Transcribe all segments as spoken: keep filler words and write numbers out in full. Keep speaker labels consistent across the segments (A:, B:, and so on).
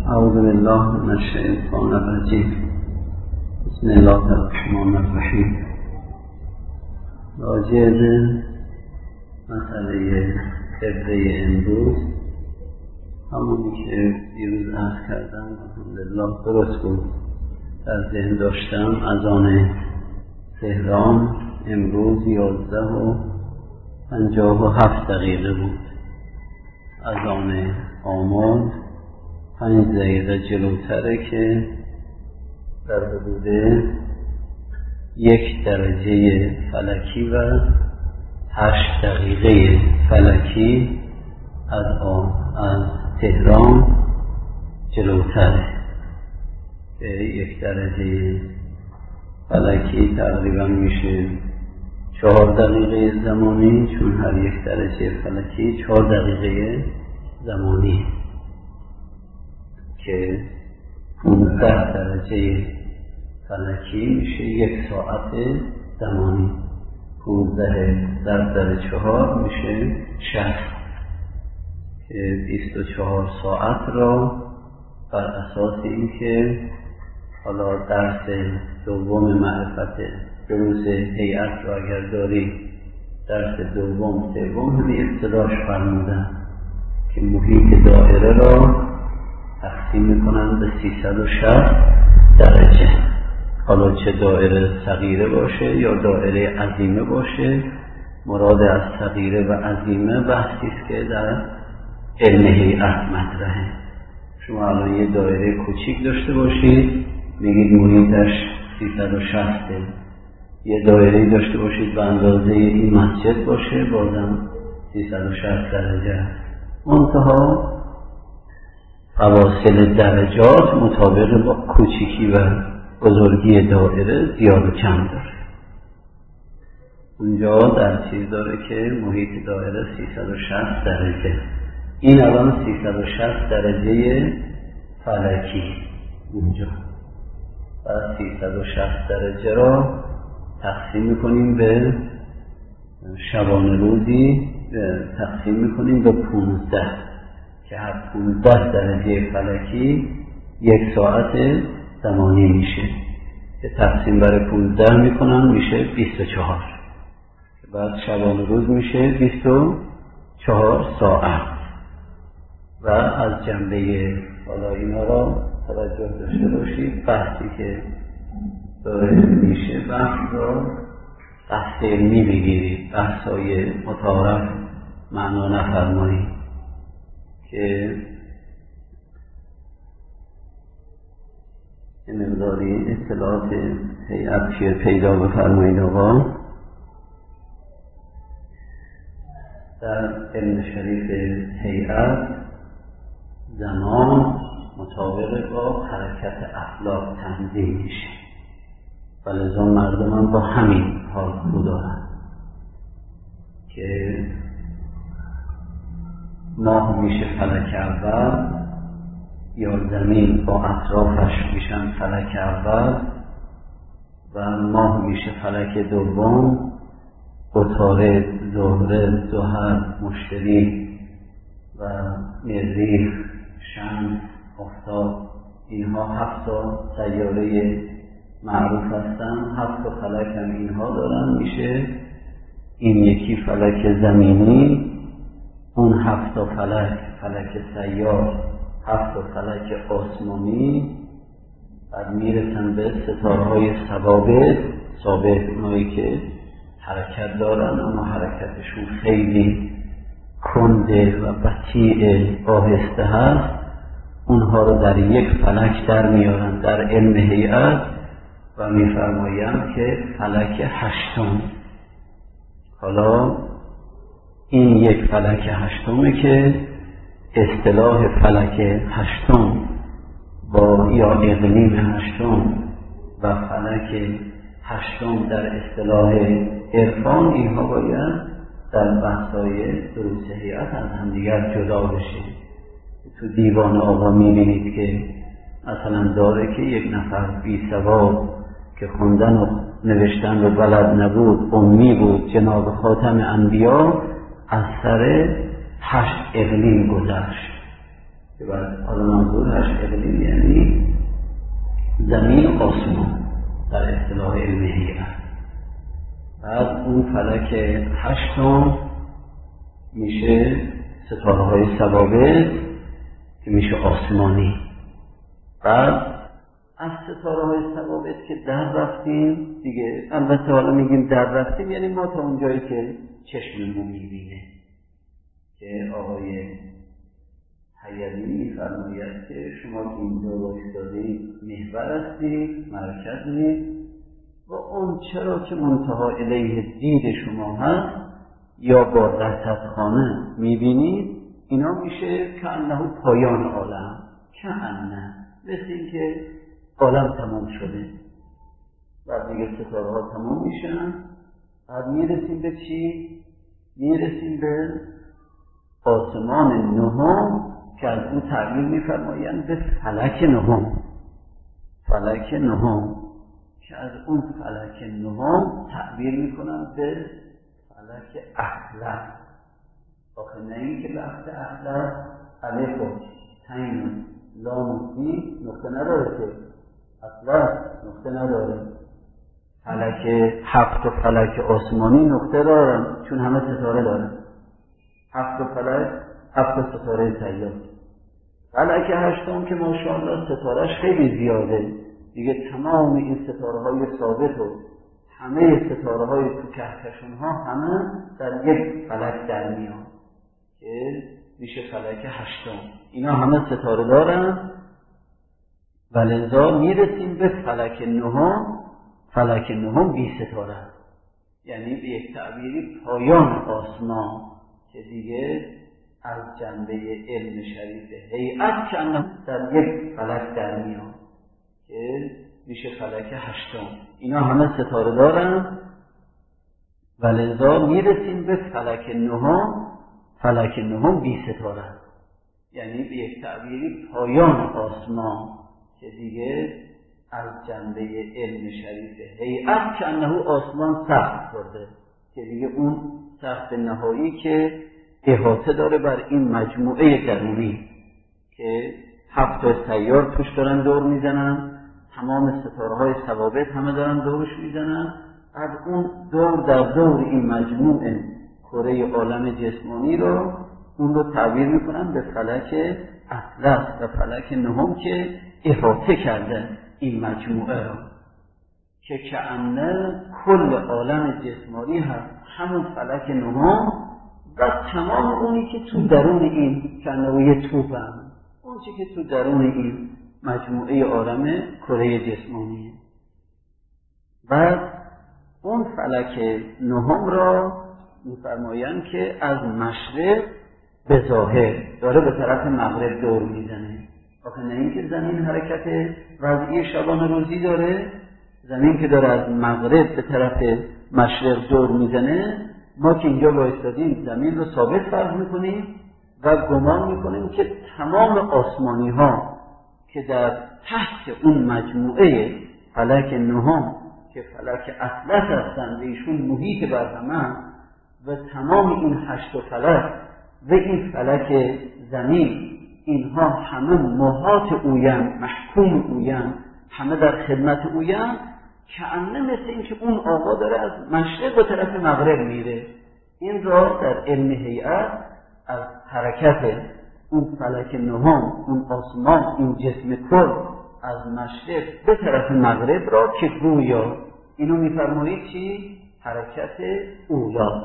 A: اعوذ بالله من الشیطان الرجیم. بسم الله الرحمن الرحیم. راجع به مسئله قبله امروز، همونی که دیروز عرض کردم الحمدلله درست بود، در ذهن داشتم. اذان تهران امروز یازده و پنجاه و هفت دقیقه بود. اذان آماد پنج دقیقه جلوتره که در حدود یک درجه فلکی و هشت دقیقه فلکی از آن از تهران جلوتره. که یک درجه فلکی تقریبا میشه چهار دقیقه زمانی، چون هر یک درجه فلکی چهار دقیقه زمانی، که پونزده درجه فلکی میشه یک ساعت زمانی. پونزده در در چهار میشه شصت، که بیست و چهار ساعت را بر اساس اینکه حالا درس دوم معرفت دروس هیئت را اگر داری، درس دوم سوم همین ابتداش فرمودن که محیط دایره را تقسیم میکنن به سیصد و شصت درجه. حالا چه دایره صغیره باشه یا دایره عظیمه باشه، مراد از صغیره و عظیمه بحثی است که در علم هیئت مطرحه. شما الان یه دایره کوچیک داشته باشید میگید محیطش سیصد و شصت، یه دایره داشته باشید به اندازه این مسجد باشه بازم سیصد و شصت درجه. منتها فواصل درجات مطابق با کوچیکی و بزرگی دایره زیاد و کم داره. اونجا در چیز داره که محیط دایره سیصد و شصت درجه. این الان سیصد و شصت درجه فلکی اونجا، و سیصد و شصت درجه را تقسیم میکنیم به شبانه روزی، تقسیم میکنیم به پونزده، که هر پونزده درجه فلکی یک ساعت زمانی میشه، که تقسیم بر پونزده میکنن میشه بیست و چهار، که بعد شبانه روز میشه بیست و چهار ساعت. و از جنبه حالا اینا را توجه داشته باشید، بحثی که داره میشه بحث را بحث علمی بگیرید، بحثای متعارف معنا نفرمایید، که این مقداری اطلاعات هیئت که پیدا بفرمایید. آقا در علم شریف هیئت زمان مطابق با حرکت افلاک تنظیم میشه، و لذا مردم هم با همین حال رو دارن که ماه میشه فلک اول، یا زمین با اطرافش میشن فلک اول، و ماه میشه فلک دوم، عطارد، زهره، زحل، مشتری و مریخ، شمس، آفتاب، اینها هفت تا سیاره معروف هستن. هفت تا فلک هم اینها دارن، میشه این یکی فلک زمینی، اون هفت تا فلک فلک سیار، هفت تا فلک آسمانی، بعد میرسن به ستارهای ثوابت. ثابت اونایی که حرکت دارن اما حرکتشون خیلی کنده و بطیء آهسته هست، اونها رو در یک فلک در میارن در علم هیئت و میفرمایند که فلک هشتم. حالا این یک فلک هشتمه که اصطلاح فلک هشتم با یا اقلیم هشتم و فلک هشتم در اصطلاح عرفان، اینها باید در بحث‌های دروس هیئت از همدیگر جدا بشه. تو دیوان آقا میبینید که مثلا داره که یک نفر بی سواد که خوندن و نوشتن و بلد نبود، امی بود، جناب خاتم انبیا از سر هشت اقلیم گذشت. که بعد حالا منظور هشت اقلیم یعنی زمین و آسمان در اصطلاح علم هیئت. بعد اون فلک هشتم میشه ستاره های ثوابت که میشه آسمانی. بعد از ستاره های ثوابت که در رفتیم دیگه، البته حالا میگیم در رفتیم یعنی ما تا اونجایی که چشممون میبینه، که آقای حیدی میفرماید که شما که اینجا وایستادید محور هستید، مرکزید و اون چرا که منتها الیه دید شما هست یا با رصدخانه میبینید، اینا میشه که انه پایان عالم، که انه مثل این که عالم تمام شده. بعد دیگه ستاره ها تمام میشن. بعد میرسیم به چی؟ میرسیم به آسمان نهم که از اون تعبیر میفرمایند به فلک نهم. فلک نهم که از اون فلک نهم تعبیر میکنن به فلک اطلس. آخه نه این که وقت اطلس الف و تین لام و سی نقطه نداره که اطلس نقطه نداره. فلک هفت و فلک آسمانی نقطه دارن چون همه ستاره دارن. هفت و فلک هفت ستاره سیار. فلک هشتم که ماشاءالله ستارهش خیلی زیاده دیگه، تمام این ستاره های ثابت و همه ستاره های تو کهکشان ها همه در یک فلک در میان که میشه فلک هشتم. اینا همه ستاره دارن و لذا میرسیم به فلک نهم. فلک نهم بی ستاره، یعنی به یک تعبیری پایان آسمان که دیگه از جنبه علم شریف هیئت که در یک فلک در میان که میشه فلک هشتم. اینا همه ستاره دارن و لذا میرسیم به فلک نهم. فلک نهم بی ستاره، یعنی به یک تعبیری پایان آسمان که دیگه از جنبه علم شریف هیئت که انه آسمان سقف کرده، که دیگه اون سقف نهایی که احاطه داره بر این مجموعه درونی که هفت سیار توش دارن دور میزنن، تمام ستاره های ثوابت همه دارن دورش میزنن. از اون دور در دور این مجموعه کره عالم جسمانی رو اون رو تعبیر میکنن به فلک اطلس و فلک نهم که احاطه کرده این مجموعه رو، که کأنه کل عالم جسمانی هست همون فلک نهم و تمام اونی که تو درون این کأنه یه توپ هم اون چی که تو درون این مجموعه عالم کره جسمانیه. و اون فلک نهم را می‌فرمایند که از مشرق به ظاهر داره به طرف مغرب دور میزنه. آخه نه اینکه زمین حرکت وضعی شبانه روزی داره، زمین که داره از مغرب به طرف مشرق دور میزنه، ما که اینجا وایستادیم زمین رو ثابت فرض میکنیم و گمان میکنیم که تمام آسمانی ها که در تحت اون مجموعه فلک نهم که فلک اطلس هستند، ایشون محیط بر همه و تمام این هشت فلک و این فلک زمین، اینها همه محاط اوین، محکوم اوین، همه در خدمت اوین، کأنه مثل این که اون آقا داره از مشرق به طرف مغرب میره. این را در علم هیئت از حرکت اون فلک نهم، اون آسمان، این جسم کل از مشرق به طرف مغرب را که گویا اینو میفرمایید چی؟ حرکت اولا.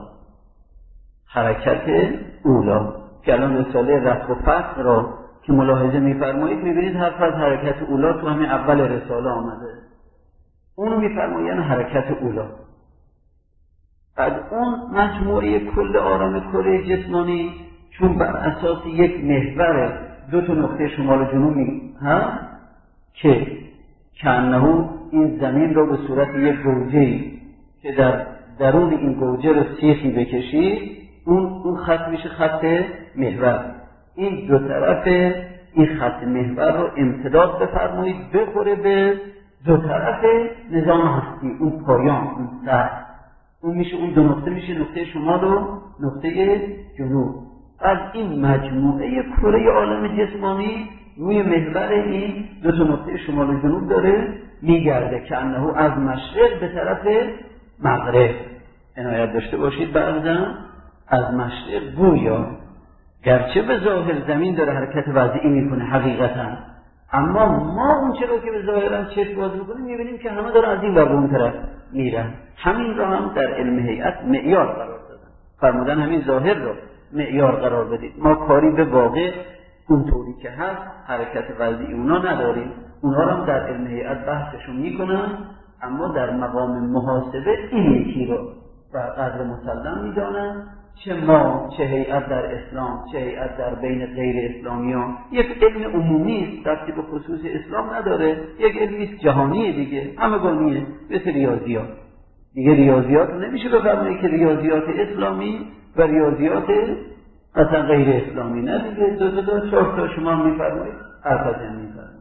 A: حرکت اولا که الان رساله رفع و فتح را که ملاحظه میفرمایید میبینید حرف از حرکت اولا تو همین اول رساله آمده. اونو میفرمایند حرکت اولا. بعد اون مجموعه کل عالم کره جسمانی چون بر اساس یک محور دو تا نقطه شمال و جنوبی هست که کأنه این زمین رو به صورت یک گوجه‌ای که در درون این گوجه رو سیخی بکشید، اون اون خط میشه خط محور. این دو طرف این خط محور رو امتداد بفرمایید بخوره به دو طرف نظام هستی، اون پایان، اون سر، اون میشه اون دو نقطه میشه نقطه شمال و نقطه جنوب. از این مجموعه کره عالم جسمانی روی محور این دو تا نقطه شمال و جنوب داره میگرده که انه از مشرق به طرف مغرب. عنایت داشته باشید بعضا از مشرق گویا گرچه به ظاهر زمین داره حرکت وضعی میکنه حقیقتا، اما ما اون چرا که به ظاهرا چشم باز میکنیم میبینیم که همه داره از این ور به اون طرف میرن. همین را هم در علم هیئت معیار قرار دادن، فرمودن همین ظاهر رو معیار قرار بدید. ما کاری به واقع اونطوری که هست حرکت وضعی اونا نداریم، اونها رو هم در علم هیئت بحثشون میکنن، اما در مقام محاسبه این یکی رو و قدر مسلم میدانن. چه ما چه هیئت در اسلام چه هیئت در بین غیر اسلامیان یک علم عمومی است، ربطی به خصوص اسلام نداره، یک علمی جهانی دیگه، همگانیه، مثل ریاضیات دیگه. ریاضیات نمیشه بفرمایید که ریاضیات اسلامی و ریاضیات مثلا غیر اسلامی، نه دیگه، دو دو دو چهار تا شما میفرمایید ارتجن میفرمایید.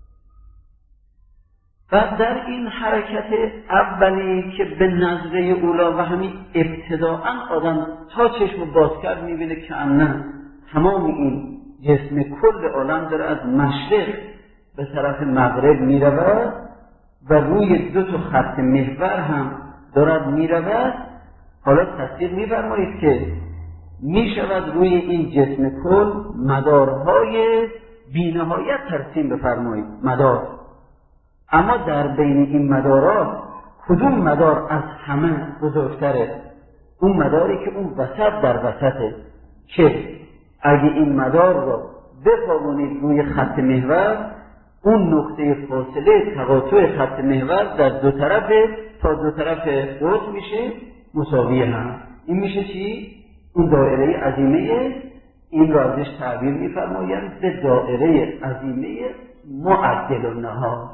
A: و در این حرکت اولی که به نظره اولا و همین ابتداعا آدم تا چشم باز کرد میبینه که نه تمام این جسم کل عالم داره از مشرق به طرف مغرب میرود و روی دو تا خط محور هم دارد میرود. حالا تصدیق میفرمایید که میشود روی این جسم کل مدارهای بی‌نهایت ترسیم بفرمایید، مدار. اما در بین این مدارات کدوم مدار از همه بزرگتره؟ اون مداری که اون وسط در وسطه، که اگه این مدار رو بخوابونید روی خط محور، اون نقطه فاصله تقاطع خط محور در دو طرف تا دو طرف قطب میشه مساوی هم. این میشه چی؟ اون دایره عظیمه، این رو ازش تعبیر میفرمایند به دایره عظیمه معدل النهار.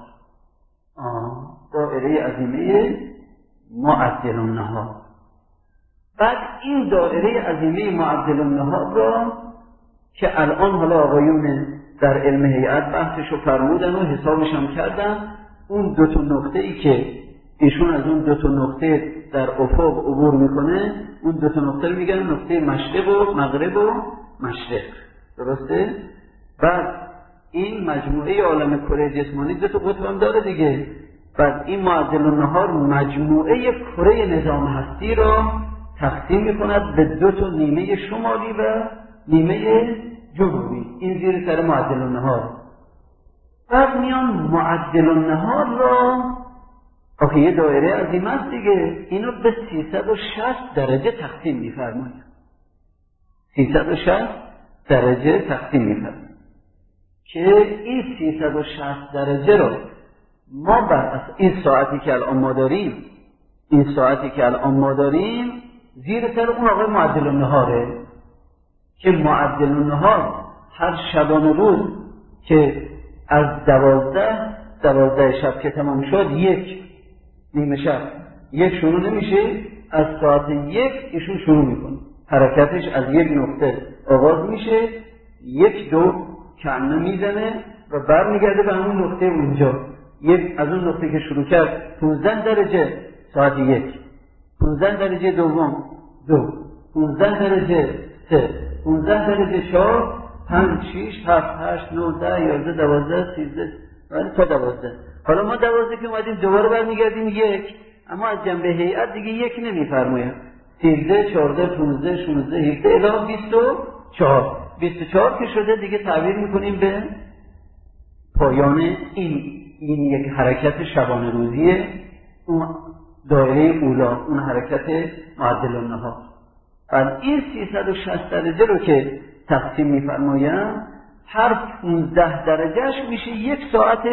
A: آه دایره عظیمه معدل النهار. بعد این دایره عظیمه معدل النهار را که الان حالا آقایون در علم هیئت بحثش رو فرمودن و حسابش هم کردن، اون دو تا نقطه ای که ایشون از اون دو تا نقطه در افق عبور میکنه، اون دو تا نقطه رو میگن نقطه مشرق و مغرب و مشرق، درسته؟ بعد این مجموعه عالم کره جسمانی دو تا قطب هم داره دیگه. بعد این معدل النهار مجموعه کره نظام هستی را تقسیم میکند به دو تا نیمه شمالی و نیمه جنوبی. این زیر سر معدل النهار. بعد میان معدل النهار را، آخه یه دایره عظیم است دیگه، اینو به سیصد و شصت درجه تقسیم میفرماید. سیصد و شصت درجه تقسیم میفرماید که این سیصد و شصت درجه رو ما بر این ساعتی که الان ما داریم، این ساعتی که الان ما داریم زیر سر اون آقای معدل النهاره، که معدل النهار هر شبانه روز که از دوازده دوازده شب که تمام شد، یک نیمه شب یک شروع نمیشه، از ساعت یک ایشون شروع میکنه حرکتش، از یک نقطه آغاز میشه، یک دو کنه میزنه و برمیگرده به همون نقطه اونجا. یک از اون نقطه که شروع کرد پانزده درجه ساعت یک، پانزده درجه دوم دو، پانزده درجه سه، پانزده درجه چهار، پنج، شیش، هفت، هشت، نه، ده، یازده، دوازده، سیزده، ولی تا دوازده. حالا ما دوازده که اومدیم دوباره برمیگردیم یک، اما از جنبه هیئت دیگه یک نمیفرماید. سیزده، چهارده، پانزده، شانزده، هفده الی بیست و چهار. بیست و چهار که شده دیگه تعبیر میکنیم به پایان این این یک حرکت شبانه روزیه، اون دایره اولا، اون حرکت معدل النهار. بعد این سیصد و شصت درجه رو که تقسیم میفرمایم، هر پانزده درجهش میشه یک ساعت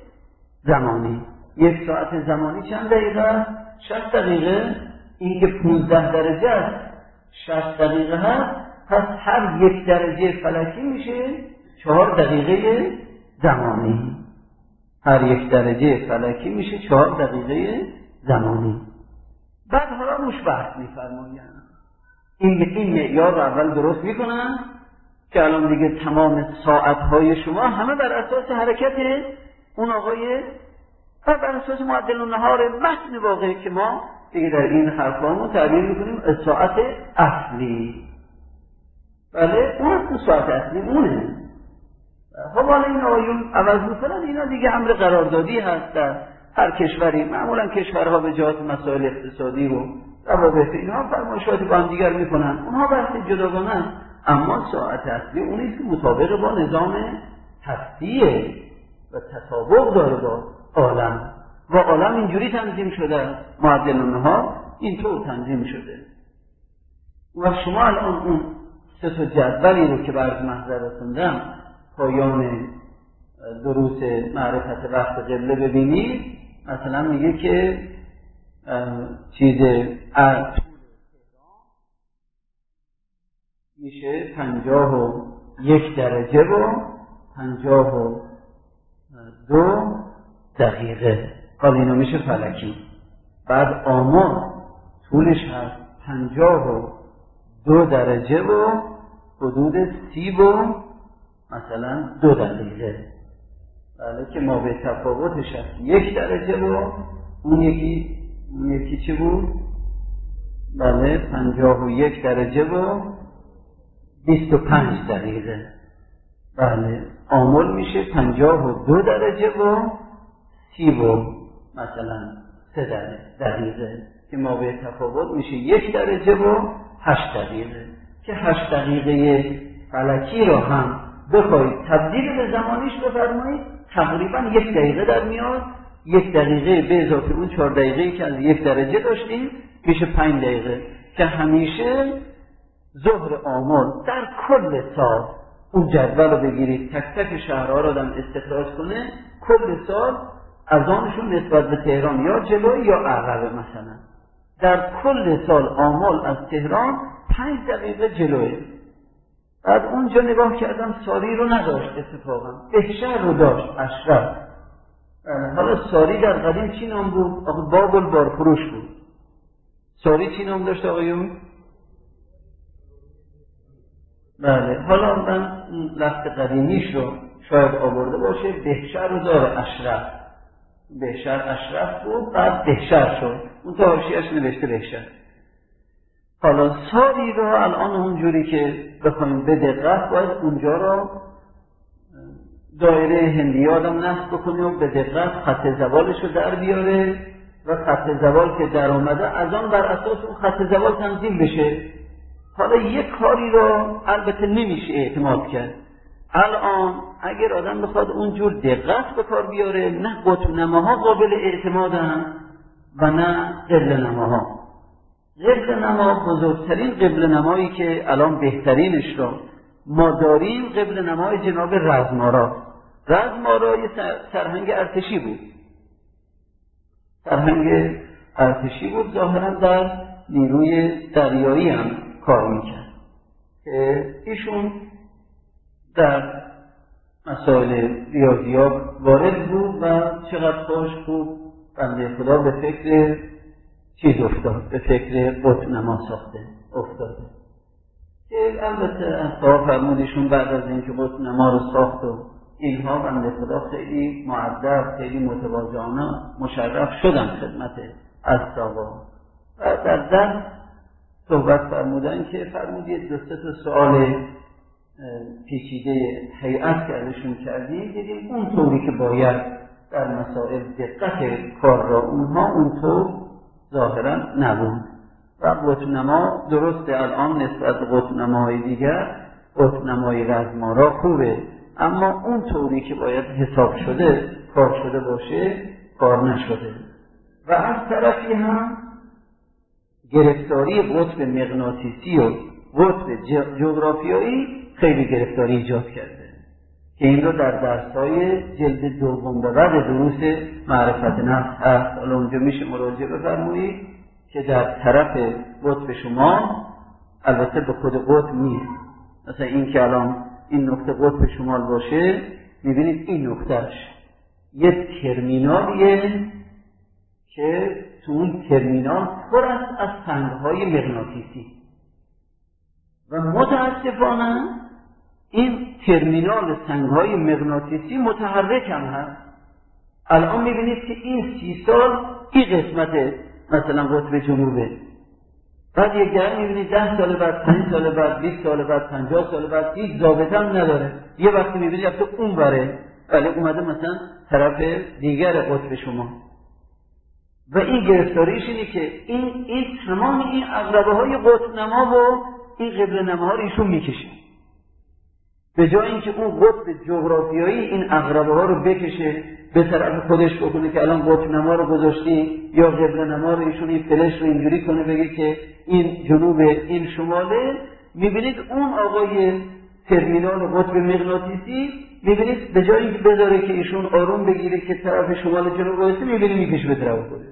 A: زمانی. یک ساعت زمانی چند دقیقه؟ شصت دقیقه. این که پانزده درجه است شصت دقیقه هست، پس هر یک درجه فلکی میشه چهار دقیقه زمانی. هر یک درجه فلکی میشه چهار دقیقه زمانی. بعد حالا روش بحث میفرمایم. این این معیار رو اول درست میکنن که الان دیگه تمام ساعتهای شما همه بر اساس حرکت اون آقای و بر اساس معدل النهار متن واقعی که ما دیگه در این حرفامو تعبیر میکنیم از ساعت اصلی. بله اون تو ساعت اصلی اونه. خب حالا این آیون عوض میکنن، اینا دیگه امر قراردادی هست در هر کشوری. معمولا کشورها به جهت مسائل اقتصادی و روابط اینها فرمایشاتی با هم دیگر میکنن، اونها بحث جداگانه. اما ساعت اصلی اونیست که مطابق با نظام هستیه و تطابق داره با عالم و عالم اینجوری تنظیم شده، معدلانه ها اینطور تنظیم شده. و شما الان اون سه تا جدولی رو که برای محضر رسوندم پایان دروس معرفت وقت قبله ببینید، مثلا میگه که چیز از میشه پنجاه و یک درجه و پنجاه و دو دقیقه. حالا اینو میشه فلکی. بعد آمار طولش هست پنجاه و دو درجه و حدود سی و مثلا دو دقیقه. بله که ما به تفاوتش هست یک درجه و اون یکی اون یکی چه بود؟ بله پنجاه و یک درجه و بیست و پنج دقیقه. بله آمول میشه پنجاه و دو درجه و سی و مثلا سه دقیقه که ما به تفاوت میشه یک درجه و هشت دقیقه. که هشت دقیقه فلکی رو هم بخواید تبدیل به زمانیش بفرمایید تقریبا یک دقیقه در میاد. یک دقیقه به اضافه اون چهار دقیقه‌ای که از یک درجه داشتیم میشه پنج دقیقه. که همیشه ظهر آمل در کل سال اون جدول رو بگیرید، تک تک شهرها رو آدم استخراج کنه، کل سال از آنشون نسبت به تهران یا جلوی یا عقبه. مثلا در کل سال آمل از تهران پنج دقیقه جلوه. بعد اونجا نگاه کردم ساری رو نداشت، اتفاقا بهشهر رو داشت، اشرف. حالا ساری در قدیم چی نام بود؟ آقا بابل بارفروش بود. ساری چی نام داشت آقایون؟ بله حالا من لفظ قدیمیش رو شاید آورده باشه. بهشهر رو داره، اشرف. بهشهر اشرف بود، بعد بهشهر شد، اون تا حاشیه‌اش نوشته بهشهر. حالا ساری رو الان اونجوری که بخوایم به دقت باید اونجا رو دایره هندی آدم نصب بکنه و به دقت خط زوالش رو در بیاره و خط زوال که در آمده از آن بر اساس اون خط زوال تنظیم بشه. حالا یک کاری رو البته نمیشه اعتماد کرد. الان اگر آدم بخواد اونجور دقت به کار بیاره، نه قطب نماها قابل اعتمادن و نه قبل نماها. قبل نما بزرگترین قبل نمایی که الان بهترینش رو ما داریم قبل نمای جناب رزمارا. رزمارا یه سرهنگ ارتشی بود. سرهنگ ارتشی بود، ظاهرا در نیروی دریایی هم کار میکرد که ایشون در مسائل ریاضیات وارد بود و چقدر خوش بود بنده خدا به فکر چیز افتاد، به فکر قطب نما ساخته افتاده. که البته اصحاب فرمودشون بعد از اینکه قطب نما رو ساخت و اینها بنده خدا خیلی مؤدب، خیلی متواضعانه مشرف شدن خدمت اصحابا. و در در صحبت فرمودن که فرمودید دو سه تا سوال پیچیده هیئت که ازشون کردیم، دیدیم اون طوری که باید در مسائل دقت کار را اونها اونطور ظاهرا نبود. و قطب نما درسته الان نسبت به قطب نماهای دیگر قطب نمای رزمارا خوبه، اما اون طوری که باید حساب شده کار شده باشه کار نشده. و از طرفی هم گرفتاری قطب مغناطیسی و قطب جغرافیایی خیلی گرفتاری ایجاد کرده که این رو در درس‌های جلد دوم به بعد دروس معرفت نفس هست. حالا اونجا میشه مراجعه بفرمایید که در طرف قطب شمال، البته به خود قطب نیست، مثلا این که الان این نقطه قطب شمال باشه، میبینید این نقطهش یه ترمینالیه که تو اون ترمینال پر است از سنگ‌های مغناطیسی و متاسفانه این ترمینال سنگ‌های مغناطیسی متحرک هم هست. الان میبینید که این سی سال این قسمت مثلا قطب جنوبه، بعد یک جایی میبینید ده سال بعد، پنج سال بعد، بیست سال بعد، پنجاه سال بعد هیچ ضابطه هم نداره. یه وقتی میبینید رفته اون بره، ولی اومده مثلا طرف دیگر قطب شما. و این گرفتاریش اینه که این این تمام این عقربه های قطب نما و این قبله نماها رو ایشون میکشه. به جای اینکه اون قطب جغرافیایی این عقربه ها رو بکشه به طرف خودش بکنه که الان قطب نما رو گذاشتی، یا قبله نما رو ایشون این فلش رو اینجوری کنه بگه که این جنوب این شماله، میبینید اون آقای ترمینال قطب مغناطیسی میبینید به جای اینکه بذاره که ایشون آروم بگیره که طرف شمال جنوب واسه، میبینید میکشه به طرف خودش.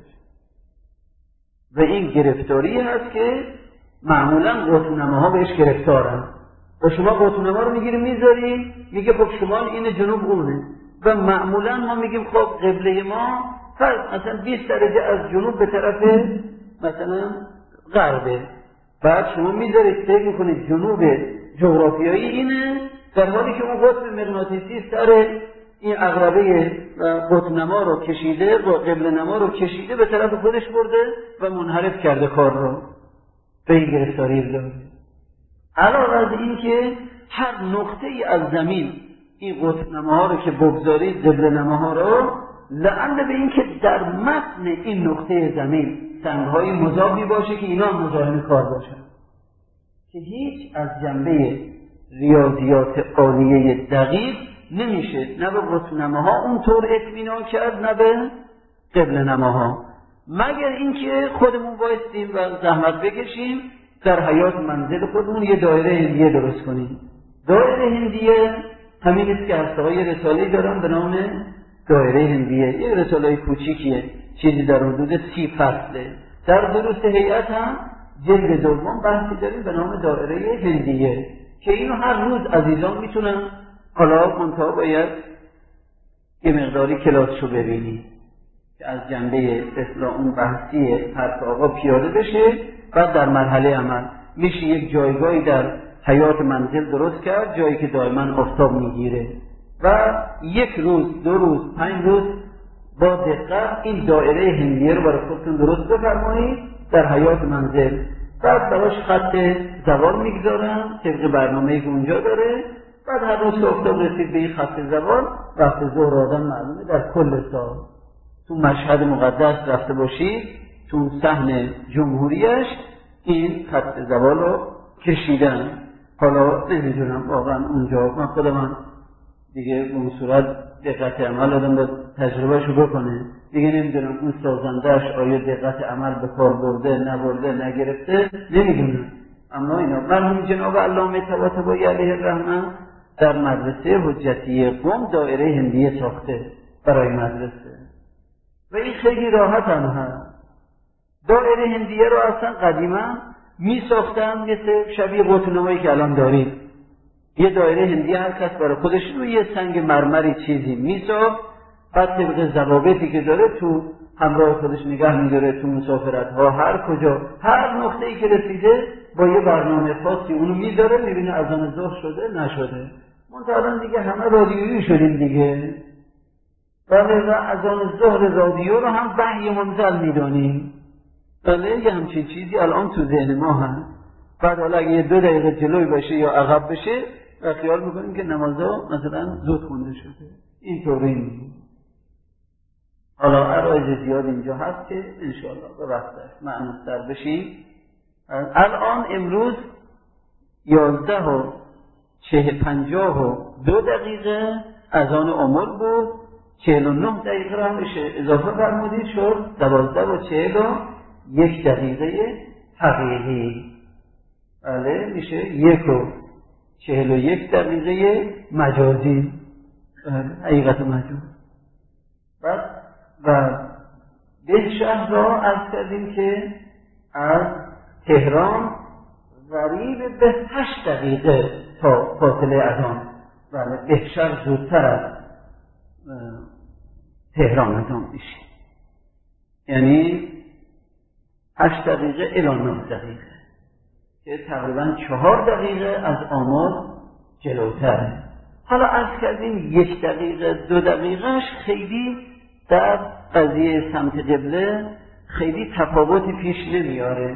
A: و این گرفتاری هست که معمولا قطب نماها بهش گرفتارن. و شما قطب نما رو میگیری میذاری، میگه خب شمال اینه جنوب اونه، و معمولا ما میگیم خب قبله ما فرض مثلا بیست درجه از جنوب به طرف مثلا غربه، بعد شما میذارید فکر میکنید جنوب جغرافیایی اینه، در حالی که اون قطب مغناطیسی سر این عقربه قطب نما رو کشیده و قبله نما رو کشیده به طرف خودش برده و منحرف کرده کار رو. به این گرفتاری بده. علاوه از این که هر نقطه ای از زمین این قطب نماها رو که بگذارید قبله نماها رو، لعل به این که در متن این نقطه زمین سنگ‌های مذابی باشه که اینا مزاحم کار باشن، که هیچ از جنبه ریاضیات عالیه دقیق نمیشه نه به قطب نماها اونطور اطمینان کرد نه به قبله نماها، مگر اینکه خودمون بایستیم و زحمت بکشیم در حیات منزل خودمون یه دایره هندیه درست کنیم. دایره هندیه همین است که هسته‌های رساله‌ای دارن به نام دایره هندیه. یه رساله کوچیکیه، چیزی در حدود سی فصله. در دروس هیئت هم جلد دوم بحثی داریم به نام دایره هندیه که اینو هر روز عزیزان میتونن، حالا منتها باید یه مقداری کلاسشو ببینی که از جنبه اصلاح اون بحثی حرف آقا پیاده بشه. بعد در مرحله عمل میشه یک جایگاهی در حیات منزل درست کرد، جایی که دائما آفتاب میگیره و یک روز، دو روز، پنج روز با دقت این دایره هندیه رو برای خودتون درست بفرمایید در حیات منزل. بعد براش خط زوال میگذارن طبق برنامه‌ای که اونجا داره. بعد هر روز که آفتاب رسید به این خط زوال، وقت ظهر آدم معلومه در کل سال تو مشهد مقدس رفته باشید، تو صحن جمهوریش این خط زوال رو کشیدن. حالا نمیدونم واقعا اونجا، من خودم دیگه به اون صورت دقت عمل آدم به تجربهشو بکنه دیگه، نمیدونم اون سازندهش آیا دقت عمل به کار برده نبرده نگرفته نمیدونم. اما اینا مرحوم جناب علامه طباطبایی علیه الرحمه در مدرسه حجتی قم دایره هندیه ساخته برای مدرسه و این خیلی راحت هم هست. دایره هندیه رو اصلا قدیما می ساختن مثل شبیه قطب نمایی که الان دارید. یه دایره هندیه هر کس برای خودش روی یه سنگ مرمری چیزی می ساخت، بعد طبق ضوابطی که داره تو همراه خودش نگه می داره، تو مسافرت ها هر کجا هر نقطه ای که رسیده با یه برنامه خاصی اونو می داره، می بینه اذان ظهر شده نشده. منتها الان دیگه همه رادیویی شدیم دیگه، بله، و اذان ظهر رادیو رو هم وحی منزل می دانیم. بله، یه همچین چیزی الان تو ذهن ما هست. بعد حالا اگه یه دو دقیقه جلوی باشه یا عقب بشه و خیال میکنیم که نمازها مثلا زود خونده شده. این طوری نیست. حالا عرایض زیاد اینجا هست که انشاءالله به وقتش معنی‌تر بشیم. الان امروز یازده و چه پنجاه و دو دقیقه اذان عمر بود، چهل و نه دقیقه هم میشه اضافه فرمودید شد دوازده و چهل و یک دقیقه حقیقی. بله، میشه یک و چهل و یک دقیقه مجازی، حقیقت مجاز. بعد و به شهر را عرض کردیم که از تهران قریب به هشت دقیقه تا فاصله اذان. بله، به شهر زودتر از تهران اذان میشه، یعنی هشت دقیقه الی نه دقیقه که تقریبا چهار دقیقه از آمار جلوتره. حالا عرض کردیم یک دقیقه دو دقیقهش خیلی در قضیه سمت قبله خیلی تفاوتی پیش نمیاره.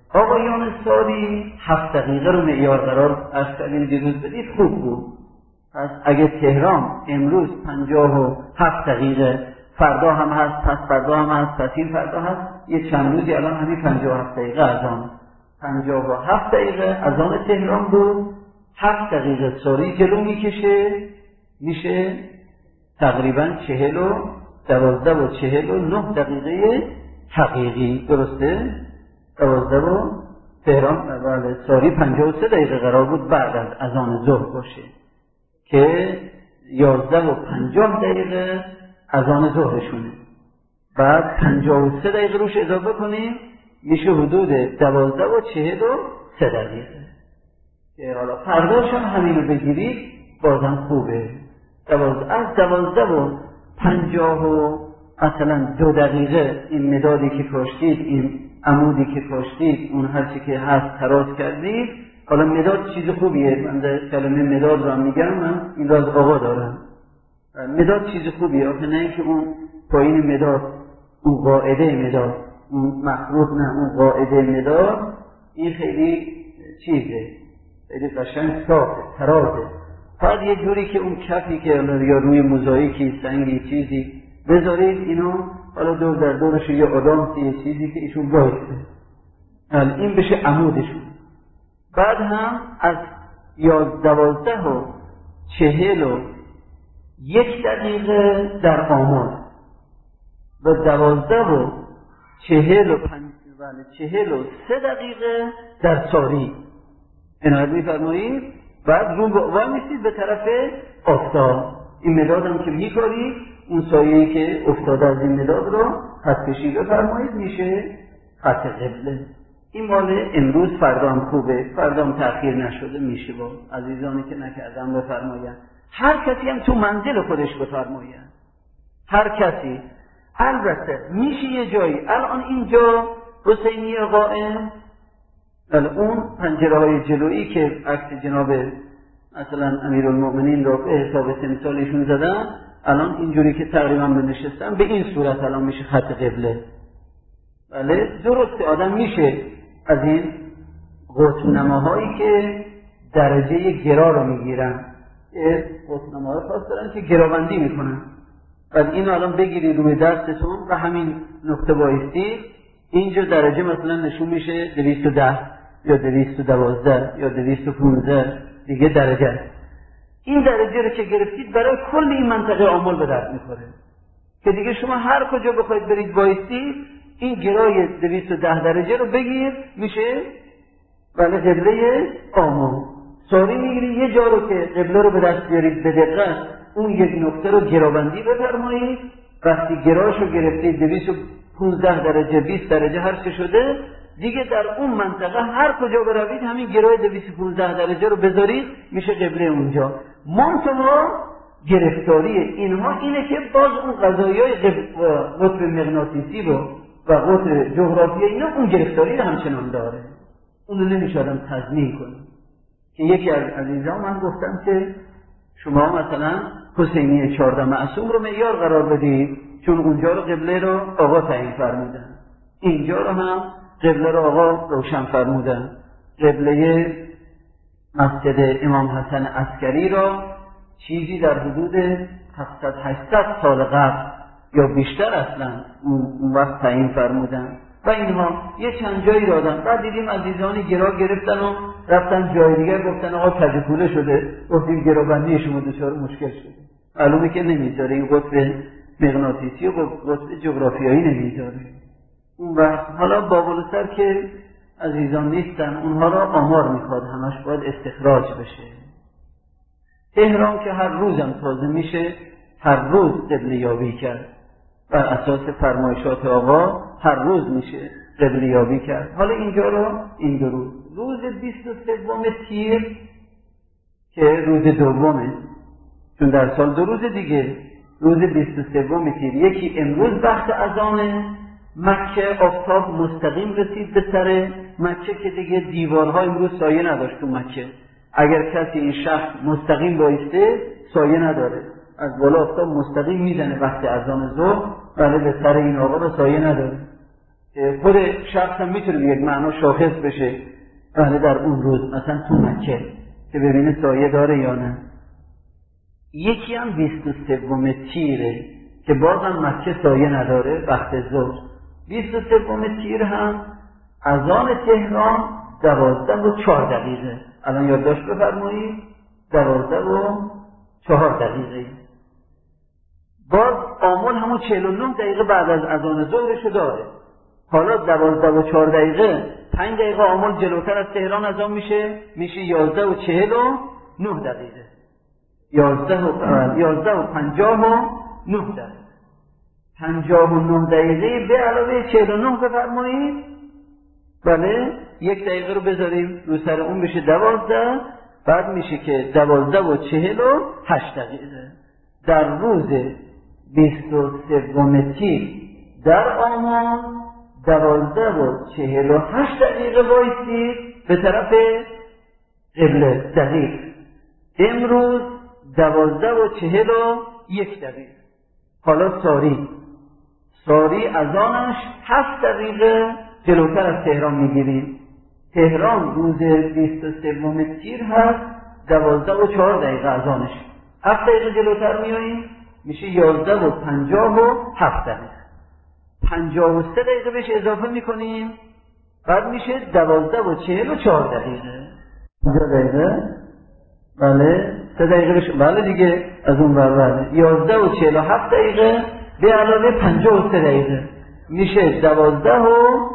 A: آقایان ساری هفت دقیقه رو معیار قرار از کردیم دیروز بدید، خوب بود. پس اگه تهران امروز پنجاه و هفت دقیقه، فردا هم هست، پس فردا هم هست، پس این فردا هست، یه چند روزی الان همین پنجاه و هفت دقیقه از آن پنجاه و هفت دقیقه از آن تهران بود، هفت دقیقه ساری جلو میکشه، میشه تقریبا چهل و دوازده و چهل و نه دقیقه حقیقی، درسته؟ دوازده و تهران اول ساری پنجاه و سه دقیقه قرار بود بعد از اذان ظهر باشه که یازده و پنجاه دقیقه اذان ظهرشونه، بعد پنجاه و سه دقیقه روش اضافه کنیم میشه حدود دوازده و چهل و سه دقیقه که حالا فرداش هم همینو بگیرید بازم خوبه. دوازده از دوازده و پنجاه و مثلا دو دقیقه این مدادی که کاشتید، این عمودی که کاشتید، اون هرچی که هست تراز کردید. حالا مداد چیز خوبیه، من در کلمه مداد رو هم میگم، من این را از آقا دارم. مداد چیز خوبیه، آخه نه اینکه اون پایین مداد، اون قاعده مداد، اون مخروط نه، اون قاعده مداد، این خیلی چیزه، خیلی قشنگ صافه، ترازه. فقط یه جوری که اون کفی که یا روی موزاییکی سنگی چیزی بذارید اینو حالا دور در دورش یه آدامسی یه چیزی که ایشون بایسته، این بشه عمودشون. بعد هم از دوازده و چهل و یک دقیقه در آمال و دوازده و چهل و پنج چهل و سه دقیقه در ساری عنایت می‌فرمایید. بعد رو وای میستید به طرف آفتاب، این مداد هم که می‌کارید اون سایه‌ای که افتاده از این مداد رو خط کشی بفرمایید میشه خط قبله. این مال امروز، فردا هم خوبه، فردا هم تأخیر نشده میشه با عزیزانی که نکردم بفرمایند. هر کسی هم تو منزل خودش بفرمایند، هر کسی. البته میشه یه جایی الان اینجا حسینی قائم، اون پنجره های جلویی که عکس جناب مثلا امیرالمؤمنین رو به حساب تمثالشون زدن، الان اینجوری که تقریبا بنشستن به این صورت الان میشه خط قبله. بله درسته، آدم میشه از این قطب نماهایی که درجه گرا رو میگیرن، قطب نماهای خاص دارن که گراوندی میکنن، بعد اینو الان بگیری روی دستتون و همین نقطه بایستی، اینجا درجه مثلا نشون میشه دویست و ده یا دویست و دوازده یا دویست و پانزده دیگه درجه است. این درجه رو که گرفتید برای کل این منطقه آمل به درد میخوره که دیگه شما هر کجا بخواید برید بایستی این گرای دویست و ده درجه رو بگیر میشه ولی قبله آمل. ساری میگیری یه جا رو که قبله رو به دست بیارید به دقت، اون یک نقطه رو گراوندی بفرمایید. وقتی گراش رو گرفتید دویست و پانزده درجه بیست درجه هر چه شده دیگه در اون منطقه هر کجا بروید همین گرای دویست و پانزده درجه رو بذارید میشه قبله اونجا. منتها گرفتاری اینها اینه که باز اون قضایای قطب مغناطیسی رو و قطب جغرافیایی اینا اون گرفتاری رو همچنان داره، اونو نمیشه آدم تضمین کنه. که یکی از عزیزان من گفتم که شما مثلا حسینی چهارده معصوم رو معیار قرار بدید، چون اونجا رو قبله رو آقا تعیین فرمودن، اینجا رو هم قبله رو آقا روشن فرمودن. قبله مسجد امام حسن عسکری را چیزی در حدود هفتصد هشتصد سال قبل یا بیشتر اصلا اون وقت تعیین فرمودن و اینها یه چند جایی دادن. بعد دیدیم عزیزانی گرا گرفتن و رفتن جای دیگر گفتن آقا کجکوله شده، گفتیم گرابندی شما دچار مشکل شده. معلومه که نمیذاره، این قطب مغناطیسی و قطب جغرافیایی نمیذاره. اون وقت حالا بابل سر که عزیزان نیستن اونها را آمار میخواد، همش باید استخراج بشه. تهران که هر روزم تازه میشه هر روز قبله یابی کرد، بر اساس فرمایشات آقا هر روز میشه قبله یابی کرد. حالا اینجا رو این دو روز، روز بیست و سوم تیر که روز دومه، چون در سال دو روز دیگه، روز بیست و سوم تیر، یکی امروز وقت اذان مکه آفتاب مستقیم رسید به سر مکه که دیگه دیوارها امروز سایه نداشت تو مکه. اگر کسی این شخص مستقیم بایسته سایه نداره، از بالا آفتاب مستقیم میزنه وقت اذان ظهر، ولی به سر این آقا به سایه نداره خود شخص هم میتونه به یک معنا شاخص بشه، بله در اون روز مثلا تو مکه که ببینه سایه داره یا نه. یکی هم بیست و سوم تیره که بازم مکه سایه نداره، وقت ظهر. بیست و سوم تیر هم اذان تهران دوازده و چهار دقیقه. الان یادداشت بفرمایید، دوازده و چهار دقیقه. باز آمل همون چهل و نه دقیقه بعد از اذان ظهرشو داره. حالا دوازده و چهار دقیقه، پنج دقیقه آمل جلوتر از تهران اذان میشه، میشه یازده و چهل و نه دقیقه. یازده و یازده و پنجاه و نه دقیقه. پنجاه و نه دقیقه به علاوه چهل و نه بفرمایید. بله، یک دقیقه رو بذاریم رو سر اون بشه دوازده، بعد میشه که دوازده و چهل و هشت دقیقه. در روز بیست و سوم تیر در آمان دوازده و چهل و هشت دقیقه بایستید به طرف قبله دقیق. امروز دوازده و چهل و یک دقیقه. حالا ساری ساری اذانش هفت دقیقه جلوتر از تهران میگیریم. تهران روز بیست و سوم تیر هست، دوازده و چهار دقیقه اذانش، هفت دقیقه جلوتر میاییم، میشه یازده و پنجاه و هفت دقیقه. پنجاه و سه دقیقه بهش اضافه میکنیم، بعد میشه دوازده و چهل و چهار دقیقه. پنجاه دقیقه، بله، سه دقیقه بشه، بله دیگه از اون بر بله، یازده و چهل و هفت دقیقه به علاوه پنجاه و سه دقیقه میشه دوازده و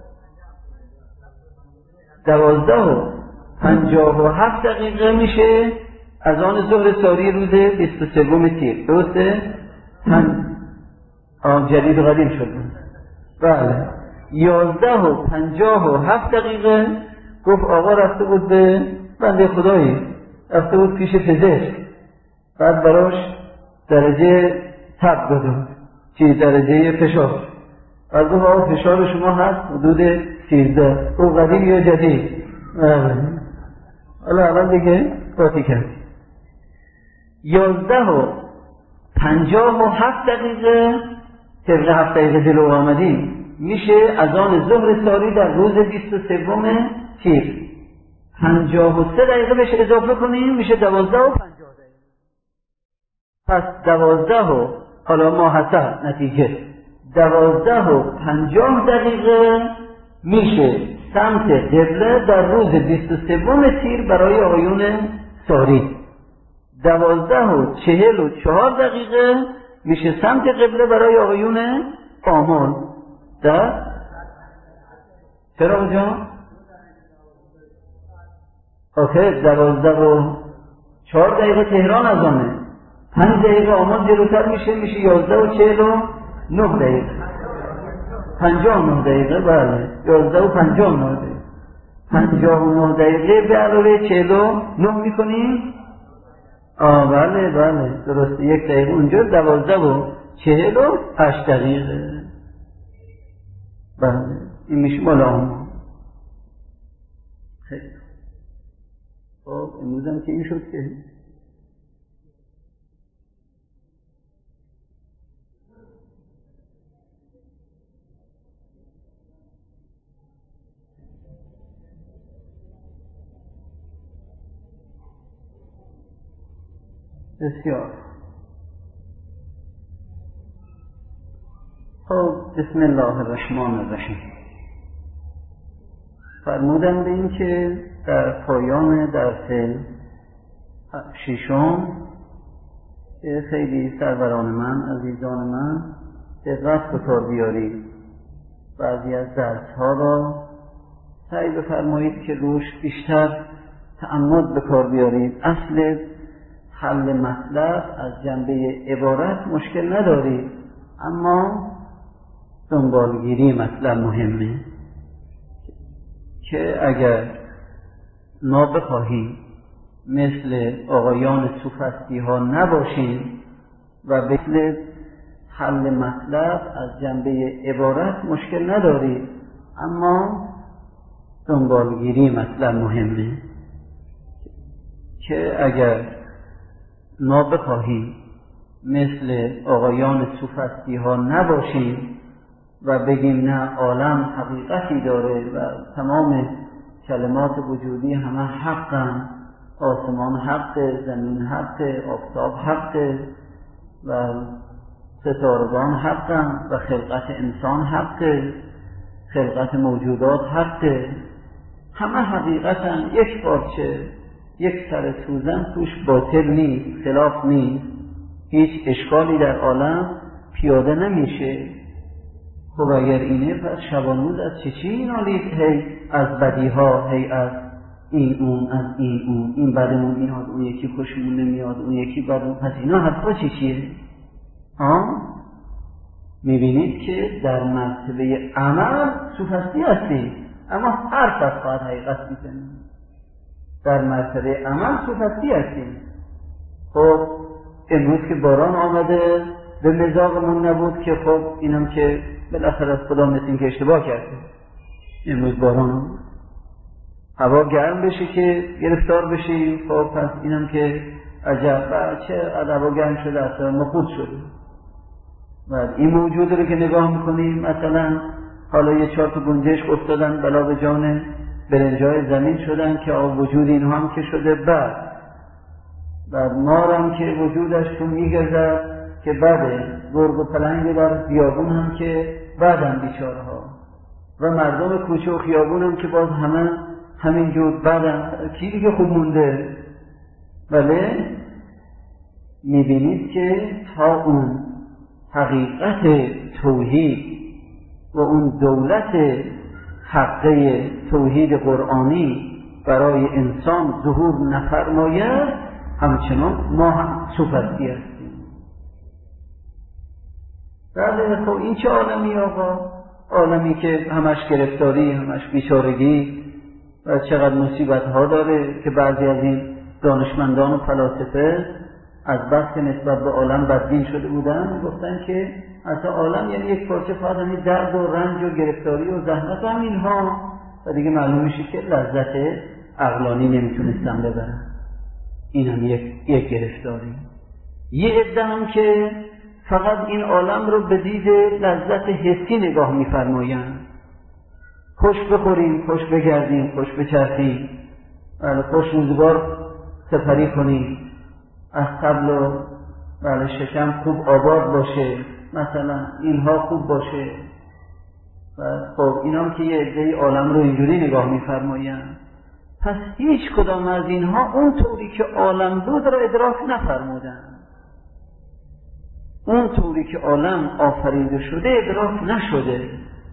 A: دوازده و پنجاه و هفت دقیقه میشه از آن ظهر ساری روز بیست و سوم تیر. درسته؟ من آن جدید و قدیم شد. بله، یازده و پنجاه و هفت دقیقه گفت آقا رفته بود به بنده خدایی، رفته بود پیش پزشک، بعد براش درجه تب دادم، چی درجه فشار، بعد گفت آقا فشار شما هست حدود سیزده. او قدیم یا جدید؟ حالا الان دیگه قاطی کرد. یازده و پنجاه و هفت دقیقه طبق هفت دقیقه جلو آمدیم میشه از آن ظهر ساری در روز بیست و سوم تیر. پنجاه و سه دقیقه بهش اضافه کنیم میشه دوازده و پنجاه دقیقه. پس دوازده و حالا ما حسب نتیجه دوازده و پنجاه دقیقه میشه سمت قبله در روز بیست و سوم تیر برای آقایون ساری. دوازده و چهل و چهار دقیقه میشه سمت قبله برای آقایون آمال. در چرا اونجا؟ آخه دوازده و چهار دقیقه تهران از آنه، پنج دقیقه آمال جلوتر میشه، میشه یازده و چهل و نه دقیقه، پنجاه و نه دقیقه. بله، یازده و پنجاه و نه دقیقه، پنجاه و نه دقیقه به علاوه چهل و نه میکنیم. آه بله بله درسته، یک دقیقه اونجا، دوازده و چهل و هشت دقیقه. بله این میشه مال آمان. خیلی خب امروز هم که این شد که بسیار خب. بسم الله الرحمن الرحیم. فرمودن به این که در پایان درس ششم که خیلی سروران من، عزیزان من، دقت به کار بیارید. بعضی از درس ها را سعی بفرمایید که روش بیشتر تعمد به کار بیارید. اصل حل مطلب از جنبه عبارت مشکل ندارید، اما دنبالگیری مطلب مهمه که اگر نابخواهی مثل آقایان سوفسطی ها نباشیم و مثل حل مطلب از جنبه عبارت مشکل ندارید، اما دنبالگیری مطلب مهمه که اگر نابخواهی مثل آقایان سوفسطی ها نباشیم و بگیم نه عالم حقیقتی داره و تمام کلمات وجودی همه حقن، آسمان حقه، زمین حقه، آفتاب حقه و ستارگان حقن و خلقت انسان حقه، خلقت موجودات حقه، همه حقیقتن، یک پارچه، یک سر سوزن توش باطل نیست، خلاف نیست، هیچ اشکالی در عالم پیاده نمیشه. خب اگر اینه پس شبانوز از چه چی نالید؟ هی از بدی ها، هی از این اون، از این اون، این بدمون میاد، اون یکی خوشمون نمیاد، اون یکی بدمون، پس اینا حرفا چی چیه؟ ها؟ میبینید که در مرتبه عمل سوفستی هستید، اما حرف از خواهد حقیقت میزنید. در مرتبه عمل سوفستی هستید. خب امروز که باران آمده به مزاقمون نبود که خب اینم که بالاخره از خدا مثل این که اشتباه کرده. امروز باران آمد، هوا گرم بشه که گرفتار بشیم، خب پس اینم که عجب چه هوا گرم شده، اصلا مخوض شده. و این موجود رو که نگاه میکنیم، مثلا حالا یه چهار تا گنجشک افتادن بلا به جان برنجای زمین شدن که آب وجود اینها هم که شده بعد و مارم که وجودش تو میگذد که بده، گرگ و پلنگ در بیابون هم که بعدم بیچاره ها و مردم کوچه و خیابون هم که باز همه همینجور بعدم، کی دیگه خوب مونده؟ بله میبینید که تا اون حقیقت توحید و اون دولت حقه توحید قرآنی برای انسان ظهور نفرماید، همچنان ما هم سوفستی هستیم. بله خب این چه عالمی آقا؟ عالمی که همش گرفتاری، همش بیچارگی و چقدر مصیبت ها داره که بعضی از این دانشمندان و فلاسفه از بس که نسبت به عالم بدبین شده بودن گفتن که اصلا عالم یعنی یک پارچه فقط همین درد و رنج و گرفتاری و زحمت و همین ها، و دیگه معلوم میشه که لذت عقلانی نمیتونستن ببرن. این هم یک, یک گرفتاری. یه عده هم که فقط این عالم رو به دید لذت حسی نگاه میفرمایند، خوش بخوریم، خوش بگردیم، خوش بچرخیم، خوش روزگار سپری کنیم، از قبل و بله شکم خوب آباد باشه، مثلا اینها خوب باشه. و خب اینام که یه عده عالم رو اینجوری نگاه میفرمایند، پس هیچ کدام از اینها اون طوری که عالم بود را ادراک نفرمودن. اون طوری که عالم آفریده شده ادراک نشده.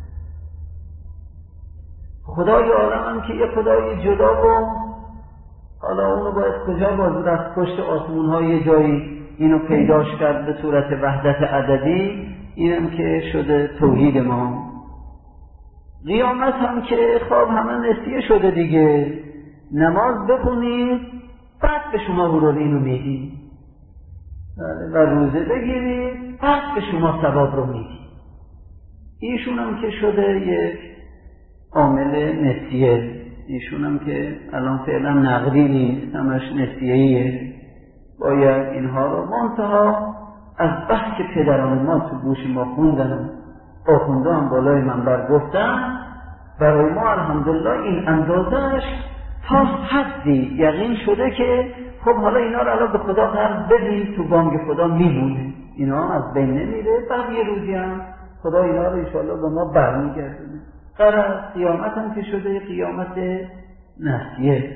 A: خدای عالم هم که یه خدای جدا و حالا اونو باید کجا باز رفت پشت آسمون های یه جایی اینو پیداش کرد به صورت وحدت عددی، اینم که شده توحید ما. قیامت هم که خواب همه نسیه شده دیگه، نماز بخونید بعد به شما ورود اینو میدید و روزه بگیرید بعد به شما ثواب رو میدید. ایشون هم که شده یک عامل نسیه، ایشون هم که الان فعلا نقدی نیست، همش نسیه‌ایه. باید اینها رو منتها از بس که پدران ما تو گوش ما خوندن، آخونده هم بالای منبر گفتن، برای ما الحمدلله این اندازش تا حدی یقین شده که خب حالا اینا رو الان به خدا قرض بدیم، تو بانک خدا میمونه، اینا از بین نمیره، بعد یه روزی هم خدا اینا رو انشاءالله به ما برمیگردونه. قرار قیامت هم که شده قیامت نسیه.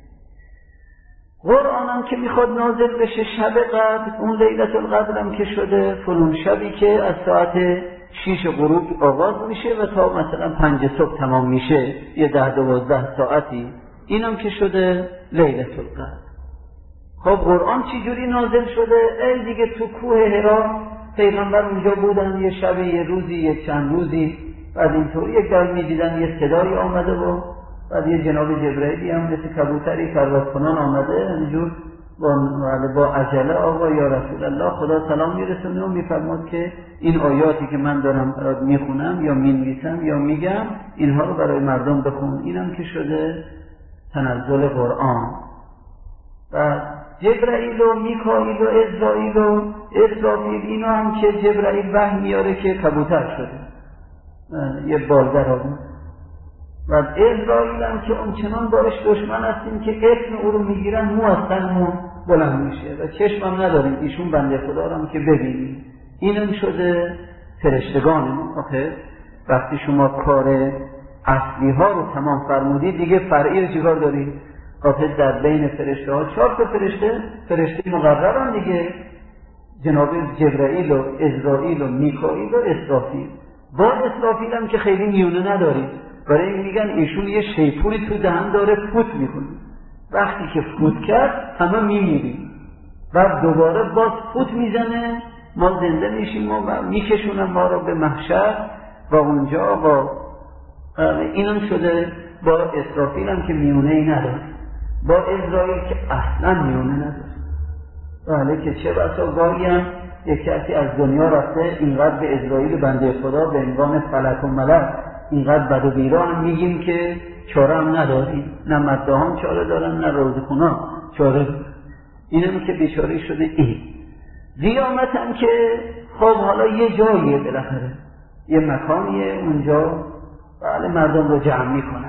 A: قرآن هم که میخواد نازل بشه شب قدر، اون لیلت القدر هم که شده فلون شبی که از ساعت شیش غروب آغاز میشه و تا مثلا پنج صبح تمام میشه، یه ده دوازده ساعتی، اینم که شده لیلت القدر. خب قرآن چی جوری نازل شده؟ ای دیگه تو کوه حرا پیغمبر اونجا بودن یه شب، یه روزی، یه چند روزی، بعد اینطوری یک دار میدیدن یه صدایی آمده و بعد یه جناب جبرئیلی هم مثل کبوتری پرواز کنان آمده همینجور با با عجله آقا یا رسول الله خدا سلام میرسونه و میفرماد که این آیاتی که من دارم میخونم یا مینویسم یا میگم اینها رو برای مردم بخون. اینم که شده تنزل قرآن. و جبرئیل و میکائیل و اسرائیل و اسرافیل اینا هم که جبرئیل وحی میاره که کبوتر شده، یه بالدر آورد و اسرائیل هم که اونچنان باش دشمن هستیم که اسم او رو میگیرن مو از تنمون بلند میشه و چشم هم نداریم ایشون بنده خدا رو هم که ببینیم. اینم شده فرشتگان ما. آخه وقتی شما کار اصلی ها رو تمام فرمودید دیگه فرعی رو چیکار دارید؟ آخه در بین فرشته ها چهار تا فرشته فرشته مقررن دیگه، جناب جبرائیل و عزرائیل و میکائیل و اسرافیل. با اسرافیل هم که خیلی میونه ندارید، برای این میگن ایشون یه شیپوری تو دهن داره فوت میکنه، وقتی که فوت کرد همه میمیریم و دوباره باز فوت میزنه ما زنده میشیم و میکشونن ما رو به محشر و اونجا با اینم شده. با اسرافیل هم که میونه ای نداره، با عزرائیل که اصلا میونه نداره. بله که چه بسا گاهی هم یک کسی از دنیا رفته اینقدر به عزرائیل بنده خدا به عنوان فلک و ملک اینقدر بد و بیرا میگیم که چاره هم نداریم، نه مدهان چاره دارن نه روزخونا چاره دارن. اینم که بیچاره شده. این قیامت هم که خب حالا یه جاییه، بالاخره یه مکانیه اونجا بله مردم رو جمع میکنن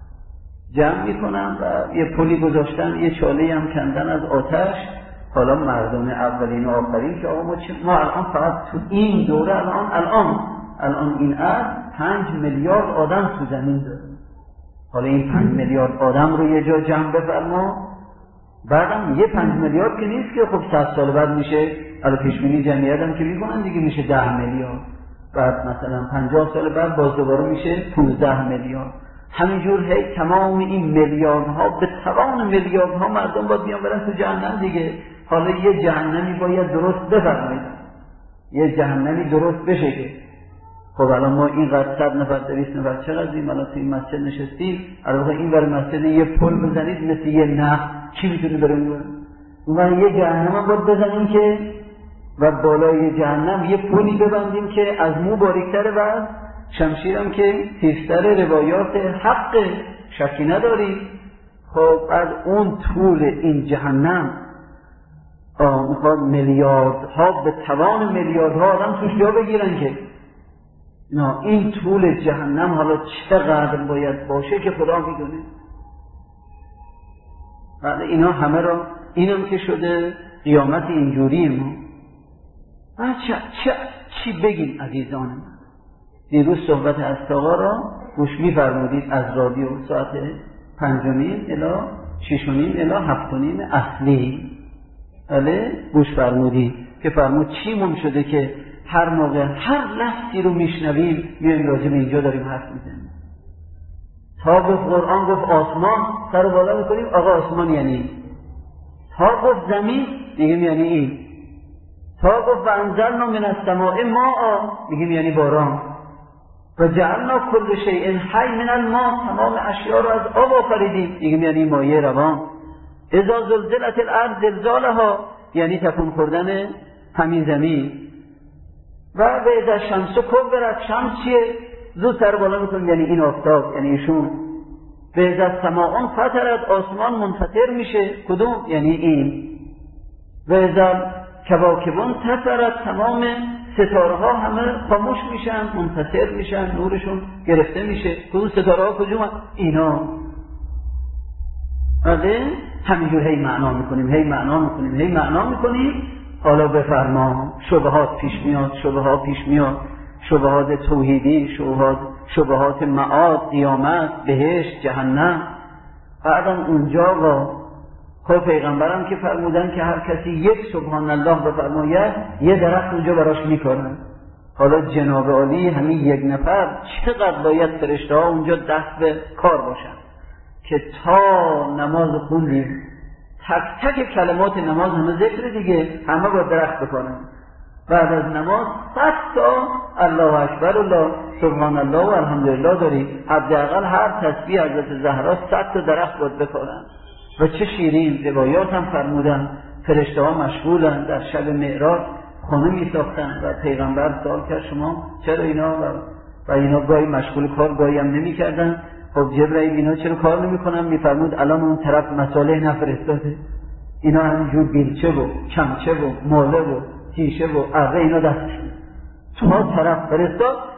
A: جمع میکنن و یه پلی گذاشتن، یه چاله هم کندن از آتش. حالا مردم اولین و آخرین که آقا ما, ما الان فقط تو این دوره الان الان الان این ارض پنج میلیارد آدم تو زمین داره. حالا این پنج میلیارد آدم رو یه جا جمع بفرما، بعدم یه پنج میلیارد که نیست که خب صد سال بعد میشه الان پیشبینی جمعیت هم که میکنن دیگه میشه ده میلیارد، بعد مثلا پنجاه سال بعد باز دوباره میشه پانزده میلیارد. همینجور هی تمام این میلیاردها به توان میلیاردها مردم باید بیان برن تو جهنم دیگه. حالا یه جهنمی باید درست بفرمایید، یه جهنمی درست بشه که خب الان ما اینقدر صد نفر دویست نفر چقدریم الان تو این مسجد نشستیم، الان این ور مسجد یه پل بزنید مثل یه نخ کی میتونه بره اون ور؟ یه جهنم هم باید بزنیم که و بالای جهنم یه پلی ببندیم که از مو باریکتره و شمشیرم که تیزتر، روایات حق شکی نداری. خب از اون طول این جهنم میخواد میلیاردها به توان میلیاردها آدم توش جا بگیرن که نه این طول جهنم حالا چقدر باید باشه که خدا میدونه. بعد اینا همه را اینم که شده قیامت اینجوری ما چه چه چی بگیم عزیزان من. دیروز صحبت استاقا را گوش می‌فرمودید از رادیو ساعت پنج و نیم الی شش و نیم الی هفت و نیم اصلی بله گوش فرمودید که فرمود چیمون شده که هر موقع هر لفظی رو میشنویم میایم راجع به اینجا داریم حرف میزنیم. تا گفت قرآن گفت آسمان سر بالا میکنیم آقا آسمان یعنی، تا گفت زمین میگیم یعنی این، تا گفت انزلنا من السماء ماء میگیم یعنی باران، و جعلنا کل شیء حی من الماء تمام اشیا رو از آب آفریدیم میگیم یعنی مایه روان. اذا زلزلت الارض زلزالها یعنی تکون خوردن همین زمین. و اذا الشمس کورت شمس چیه؟ زود سر بالا میکنیم یعنی این آفتاب یعنی ایشون. و اذا السماء فطرت آسمان منفطر میشه کدوم؟ یعنی این. و اذا کواکب انتثرت تمام ستاره ها همه خاموش میشن منفطر میشن نورشون گرفته میشه. کدوم ستاره ها کجوم؟ اینا. بله همینجور هی معنا میکنیم هی معنا میکنیم هی معنا میکنیم. حالا بفرما شبهات پیش میاد شبهات پیش میاد شبهات توحیدی، شبهات شبهات معاد، قیامت، بهشت، جهنم. بعدم اونجا و خب پیغمبرم که فرمودن که هر کسی یک سبحان الله بفرماید یه درخت اونجا براش میکنن. حالا جناب عالی همین یک نفر چقدر باید فرشته ها اونجا دست به کار باشن که تا نماز خوندیم تک تک کلمات نماز همه ذکر دیگه همه با درخت بکنن. بعد از نماز صد تا الله اکبر الله سبحان الله و الحمدلله داری. حداقل هر تسبیح حضرت زهرا صد تا درخت باید بکنن. و چه شیرین روایات هم فرمودن فرشته ها مشغولن در شب معراج خانه می ساختن و پیغمبر سوال کرد شما چرا اینا و, و اینا گاهی مشغول کار گاهی هم نمی کردن. خب جبرائیل اینا چرا کار نمی کنن؟ می فرمود الان اون طرف مساله نفرستاده، اینا همینجور بیلچه و چمچه و ماله و تیشه و اره اینا دستشون تو طرف فرستاد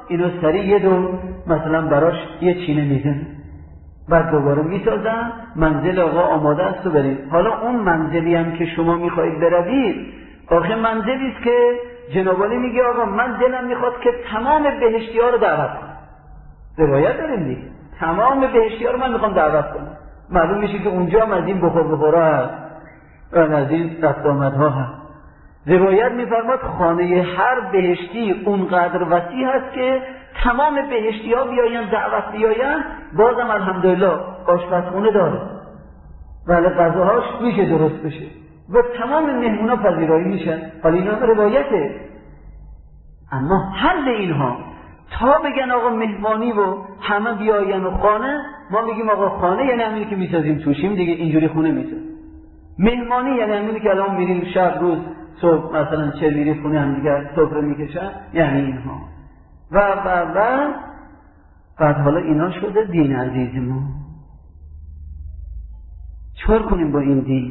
A: اینو سریع یه دو مثلا براش یه چینه میزنه، بعد دوباره میسازن، منزل آقا آماده است و برید. حالا اون منزلی هم که شما میخواهید بروید، آخه منزلی است که جناب عالی میگه آقا من دلم میخواد که تمام بهشتی ها رو دعوت کنم. روایت داریم دیگه، تمام بهشتی ها رو من میخوام دعوت کنم. معلوم میشه که اونجا هم از این بخور بخورا هست و از این رفت آمدها هست. روایت میفرماد خانه هر بهشتی اونقدر وسیع هست که تمام بهشتی ها بیاین دعوت بیاین، بازم الحمدلله آشپزخونه داره، ولی غذاهاش میشه درست بشه و تمام مهمونا پذیرایی میشن. حالا اینا روایته، اما حل اینها تا بگن آقا مهمانی و همه بیاین و خانه، ما میگیم آقا خانه یعنی همینی که میسازیم توشیم دیگه، اینجوری خونه میسازیم. مهمانی یعنی همینی که الان میریم شب روز صبح مثلا چه میری خونه هم دیگر سفره میکشن، یعنی اینها و و و بعد حالا اینا شده دین عزیز ما. چهار کنیم با این دین؟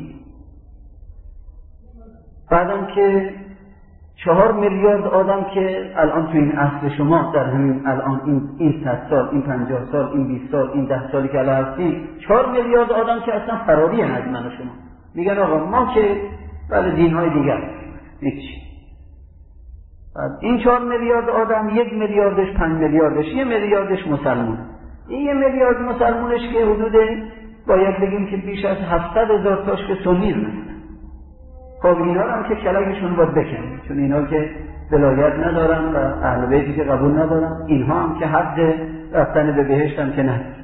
A: بعدم که چهار میلیارد آدم که الان تو این عصر شما در همین الان این این صد سال، این پنجاه سال، این بیست سال، این ده سالی که الان هستیم، چهار میلیارد آدم که اصلا فراری هم از من و شما میگن آقا ما که بله دین‌های دیگر هیچ. بعد این چهار میلیارد آدم، یک میلیاردش پنج میلیاردش یه میلیاردش مسلمان، این یه میلیارد مسلمانش که حدود باید بگیم که بیش از هفتصد هزار تاش که سنی هستن. خب اینا هم که کلکشون باید بکنیم، چون اینا که ولایت ندارن و اهل بیتی که قبول ندارن، اینها هم که حد رفتن به بهشت هم که نه.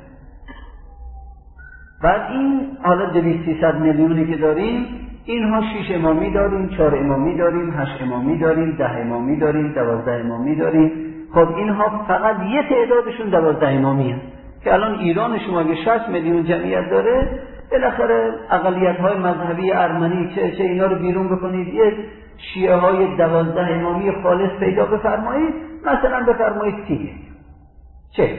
A: بعد این حالا دویست سیصد میلیونی که داریم، اینها شش امامی داریم، چهار امامی داریم، هشت امامی داریم، ده امامی داریم، دوازده امامی داریم. خب اینها فقط یه تعدادشون دوازده امامی هست که الان ایران شما اگه شصت میلیون جمعیت داره، بالاخره اقلیت‌های مذهبی ارمنی چه چه اینا رو بیرون بکنید، یه شیعه های دوازده امامی خالص پیدا بفرمایید، مثلا بفرمایید سی چه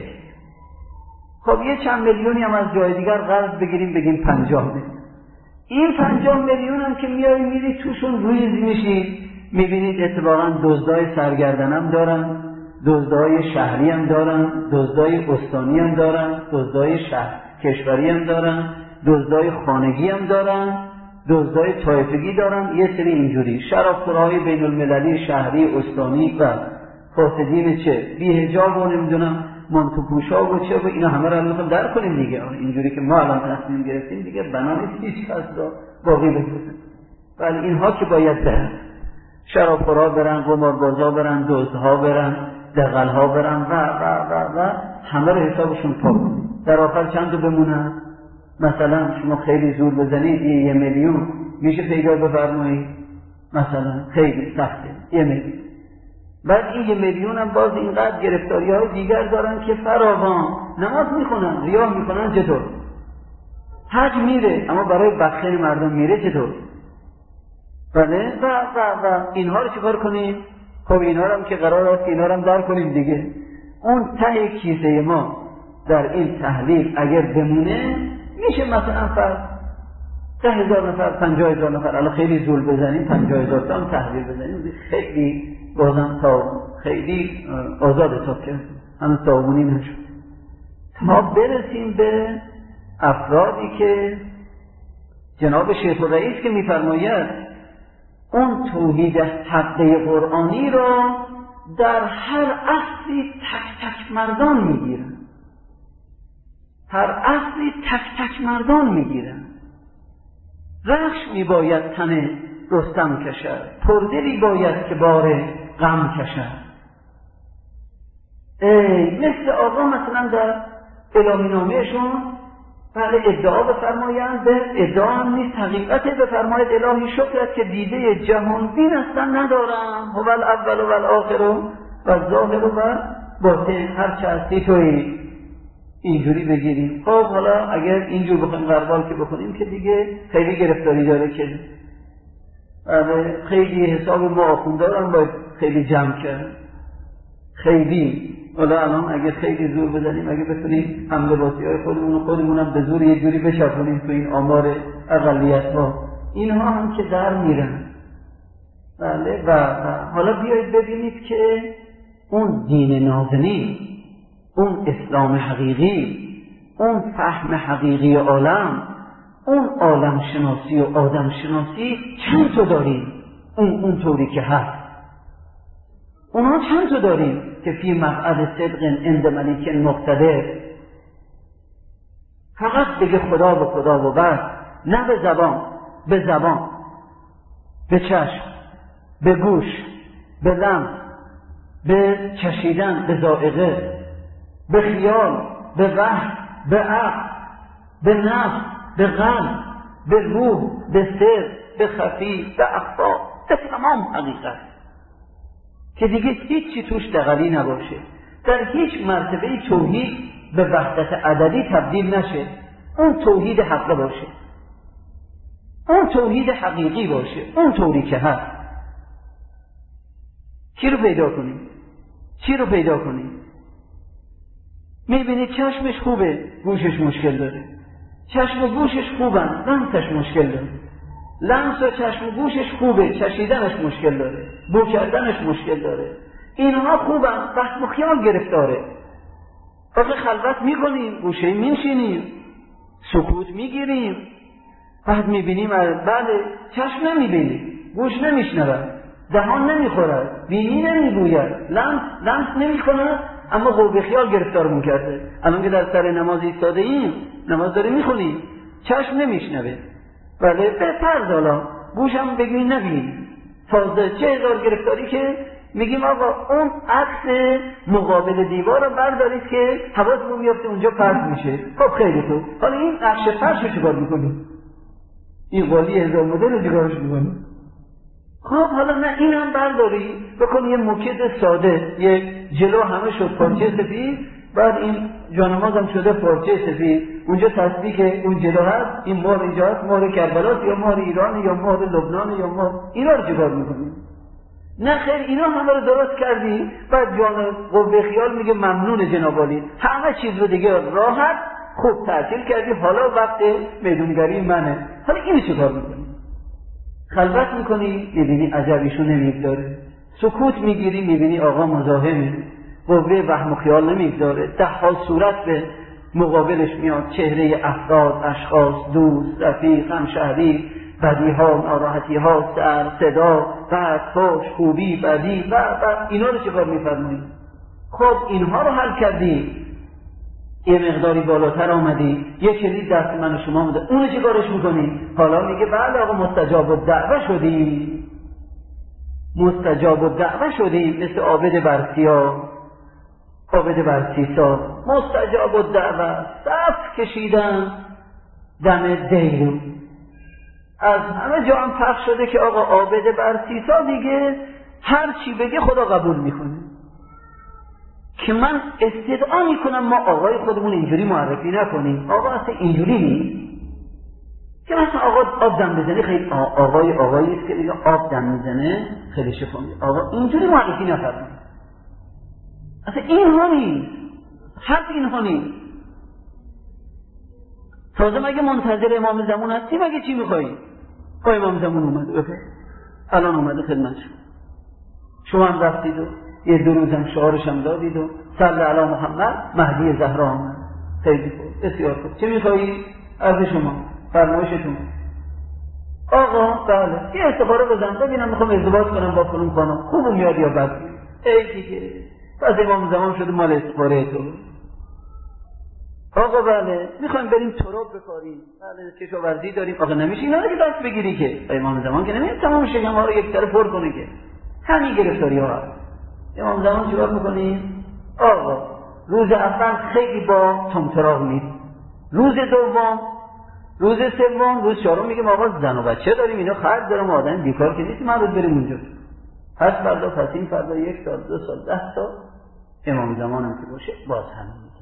A: خب یه چند میلیونی هم از جای دیگر قرض بگیریم بگیم پنجاه میلیون. این پنجاه میلیون هم که میایید میرید توشون ریز میشید، میبینید اتفاقا دزدای سرگردن هم دارن، دزدای شهری هم دارن، دزدای استانی هم دارن، دزدای شهر کشوری هم دارن، دزدای خانگی هم دارن، دزدای طایفگی دارن، یه سری اینجوری شرابخورهای بین المللی شهری استانی و فاسدین چه بی حجاب و نمیدونم منتوپوشا و چه و اینا همه رو الان در کنیم دیگه. اینجوری که ما الان تصمیم گرفتیم دیگه بنابراین هیچ کس را باقی بکنیم، ولی اینها که باید برن، شرابخورها برن، قماربازها برن، دزدها برن، دغلها برن و و و و همه رو حسابشون پاک کنیم. در آخر چند تا بمونن؟ مثلا شما خیلی زور بزنید یه, یه میلیون میشه پیدا بفرمایید، مثلا خیلی سخته یه میلیون. بعد این یه میلیون هم باز اینقدر گرفتاری های دیگر دارن که فراوان، نماز میخونن، ریاه میکنن، چطور؟ حج میره اما برای بخشن مردم میره، چطور؟ بله و و و اینها رو چیکار کنیم؟ خب اینها رو هم که قرار است اینها رو هم در کنیم دیگه. اون ته کیسه ما در این تحلیل اگر بمونه میشه مثلا فرض ده هزار نفر، پنجاه هزار نفر، الان خیلی زول بزنیم پنجاه هزار تا هم تحلیل بزنیم، خیلی بازم تا خیلی آزاد حساب کرد، همه تاوانی نشد تا برسیم به افرادی که جناب شیخ الرئیس که میفرماید اون توحید حقه قرآنی را در هر عصری تک تک مردان میگیرن، هر عصری تک تک مردان میگیرن. رخش میباید تن رستم کشد، پردلی باید که بار غم کشد. ای مثل آقا مثلا در اعلامی نامهشون بله ادعا بفرمایند، به ادعا هم نیست حقیقته، بفرماید الهی شکرت که دیده جهان بین هستن ندارم، هو الاول و الاخر و الظاهر و باطن، هر چه هستی تویی. اینجوری بگیریم. خب حالا اگر اینجور بخوایم غربال که بکنیم که دیگه خیلی گرفتاری داره که بله خیلی حساب ما آخوندارم باید خیلی جمع کرد، خیلی حالا الان اگه خیلی زور بزنیم، اگه بتونیم هم لباسی های خودمون و خودمونم به زور یه جوری بشکنیم تو این آمار اقلیت ها، اینها هم که در میرن. بله و, و حالا بیایید ببینید که اون دین نازنین، اون اسلام حقیقی، اون فهم حقیقی عالم، اون عالم شناسی و آدم شناسی چند تا داریم؟ اون اون طوری که هست اونها چند تا داریم که فی مقعد صدق عند ملیک مقتدر؟ فقط بگه خدا و خدا و بس، نه به زبان، به زبان، به چشم، به گوش، به لمس، به چشیدن، به ذائقه، به خیال، به وحی، به عقل، به نفس، به قلب، به روح، به سر، به خفی، به اخفا، به تمام حقیقت، که دیگه هیچی توش دغلی نباشه، در هیچ مرتبه توحید به وحدت عددی تبدیل نشه، اون توحید حقه باشه، اون توحید حقیقی باشه، اون طوری که هست. کی رو پیدا کنیم؟ چی رو پیدا کنیم؟ میبینید چشمش خوبه، گوشش مشکل داره، چشم و گوشش خوبن، لمسش مشکل داره، لمس و چشم و گوشش خوبه، چشیدنش مشکل داره، بو کردنش مشکل داره، اینها خوبن، وهم و خیال گرفتاره. آخه خلوت میکنیم، گوشه میشینیم، سکوت میگیریم، بعد میبینیم بله چشم نمیبینیم، گوش نمیشنود، دهان نمیخورد، بینی نمیبوید، لمس لمس نمیکند، اما قوه خیال گرفتارمون کرده. الان که در سر نماز ایستاده ایم، نماز داریم میخونیم، چشم نمیشنوه، بله بهتر حالا گوشم بگیم نبینیم، تازه چه هزار گرفتاری که میگیم آقا اون عکس مقابل دیوار رو بردارید که حواسمون میفته اونجا پرت میشه. خب خیلی خوب، حالا این نقش فرش رو چیکار میکنیم؟ این قالی هزار مدل رو چیکارش میکنیم؟ خب حالا نه اینم برداری بکن یه موکد ساده، یک جلو همه شد پارچه سفید، بعد این جانمازم شده پارچه سفید، اونجا تسبیح که اون جلو هست، این مهر اینجا هست، مهر کربلاست یا مهر ایران یا مهر لبنان یا مهر، اینا رو چیکار میکنیم؟ نه خیر، اینا همه رو درست کردی، بعد جان قوه خیال میگه ممنون جناب عالی، همه چیز رو دیگه راحت خوب تعطیل کردی، حالا وقت میدونگری منه، حالا اینو چیکار میکنی؟ خلوت میکنی میبینی عجبیشون نمیگذاره، سکوت میگیری میبینی آقا مزاحمه، قوه وهم و خیال نمیگذاره، ده ها صورت به مقابلش میاد، چهره افراد، اشخاص، دوست، رفیق، همشهری، بدی ها، ناراحتی ها، سر، صدا، بد، خوش، خوبی، بدی و و اینا رو چه کار میفرمایی؟ خب اینها رو حل کردی، یه مقداری بالاتر آمدی، یه کلید دست من و شما بوده، اونو چه کارش میکنی؟ حالا میگه بله آقا مستجاب الدعوه شدی، مستجاب الدعوه شدی، مثل عابد برسیا، عابد برسیسا، مستجاب الدعوه، صف کشیدن دم دیرو، از همه جا هم پخش شده که آقا عابد برسیسا دیگه هر چی بگه خدا قبول میکنه، که من استدعا میکنم ما آقای خودمون اینجوری معرفی نکنیم، آقا اصلا اینجوری نیست که مثلا آقا آب دم بزنه خیلی آقای آقایی است که دیگه آب دم میزنه خیلی شفا میده، آقا اینجوری معرفی نفرمایید، اصلا اینها نیست، حرف اینها نیست. تازه مگه منتظر امام زمان هستی؟ مگه چی میخوایی؟ آقا امام زمان اومده، بفرد الان اومده خدمت شما، شما هم رفتید و یه دو روزم شعارش هم دادید و صلی علی محمد مهدی زهرا آمد، خیلی خوب، بسیار خوب، چه میخوایی؟ عرض شما، فرمایشتون. آقا بله یه استخاره بزن ببینم میخوام ازدواج کنم با فلان خانم، خوب میاد یا بد؟ ای دیگه پس امام زمان شده مال استخاره تو. آقا بله میخوایم بریم تراب بکاریم، بله کشاورزی داریم، آقا نمیشه اینا رو که دست بگیری که، امام زمان که نمیشه تمام شگم ها رو یک طرف پر کنه که، همین گرفتاری ها هست. امام زمان چیکار میکنیم؟ آقا روز اول خیلی با تمتراغ میریم، روز دوم، روز سوم، روز چهارم میگیم آقا زن و بچه داریم، اینا خرج دارم، آدم بیکار که نیستیم، هر روز بریم اونجا، پس فردا پس این فردا یک سال دو سال ده سال، امام زمان هم که باشه باز هم میگیرن.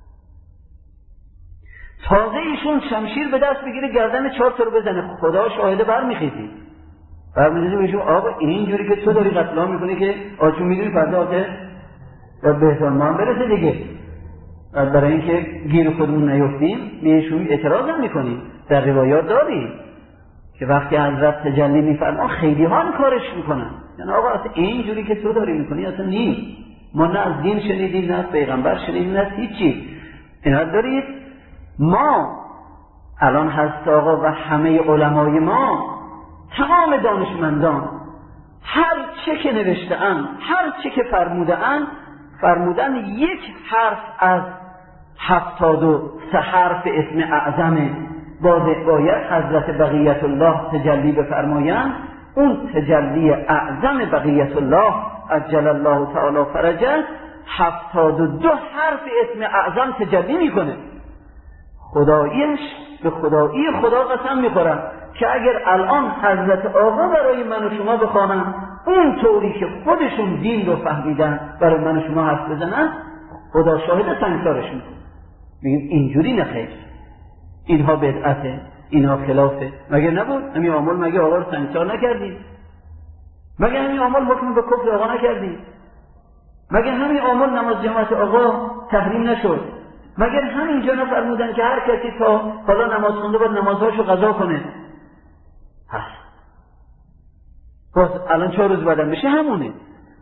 A: تازه ایشون شمشیر به دست بگیره گردن چهار تا رو بزنه، خدا شاهده برمیخیزی برمیخیزی بهشون آقا اینجوری که تو داری قتل عام میکنی که آچون میدونی فردا که باید به احسان ما هم برسه دیگه، برای اینکه گیر خودمون نیفتیم بهشون اعتراض هم میکنیم. در روایات داریم که وقتی حضرت تجلی میفرما خیلی ها این کارش میکنن، یعنی آقا اصلا اینجوری که تو داری میکنی اصلا نیست، ما نه از دین شنیدیم، نه از پیغمبر شنیدیم، نه از هیچی. اینا دارید ما الان هست آقا و همه علمای ما، تمام دانشمندان، هر چه که نوشته‌اند، هر چه که فرموده‌اند، فرمودن یک حرف از هفتاد و سه حرف اسم اعظم باید حضرت بقیت الله تجلی بفرمایند. اون تجلی اعظم بقیت الله عجل الله تعالی فرجه هفتاد و دو حرف اسم اعظم تجلی میکنه. خداییش به خدایی خدا قسم میخورم که اگر الان حضرت آقا برای من و شما بخوانن اون طوری که خودشون دین رو فهمیدن برای من و شما حرف بزنن، خدا شاهد سنگسارش میکنه. میگیم اینجوری نخیر، اینها بدعته، اینها خلافه. مگه نبود همین عامل؟ مگه آقا رو سنگسار نکردیم؟ مگه همین عامل حکم به کفر آقا نکردیم؟ مگه همین عامل نماز جماعت آقا تحریم نشد؟ مگر همینجا نفرمودن که هر کسی تا حالا نماز خونده باید نمازهاشو قضا کنه؟ هست. باز الان چهار روز بعدم بشه همونه.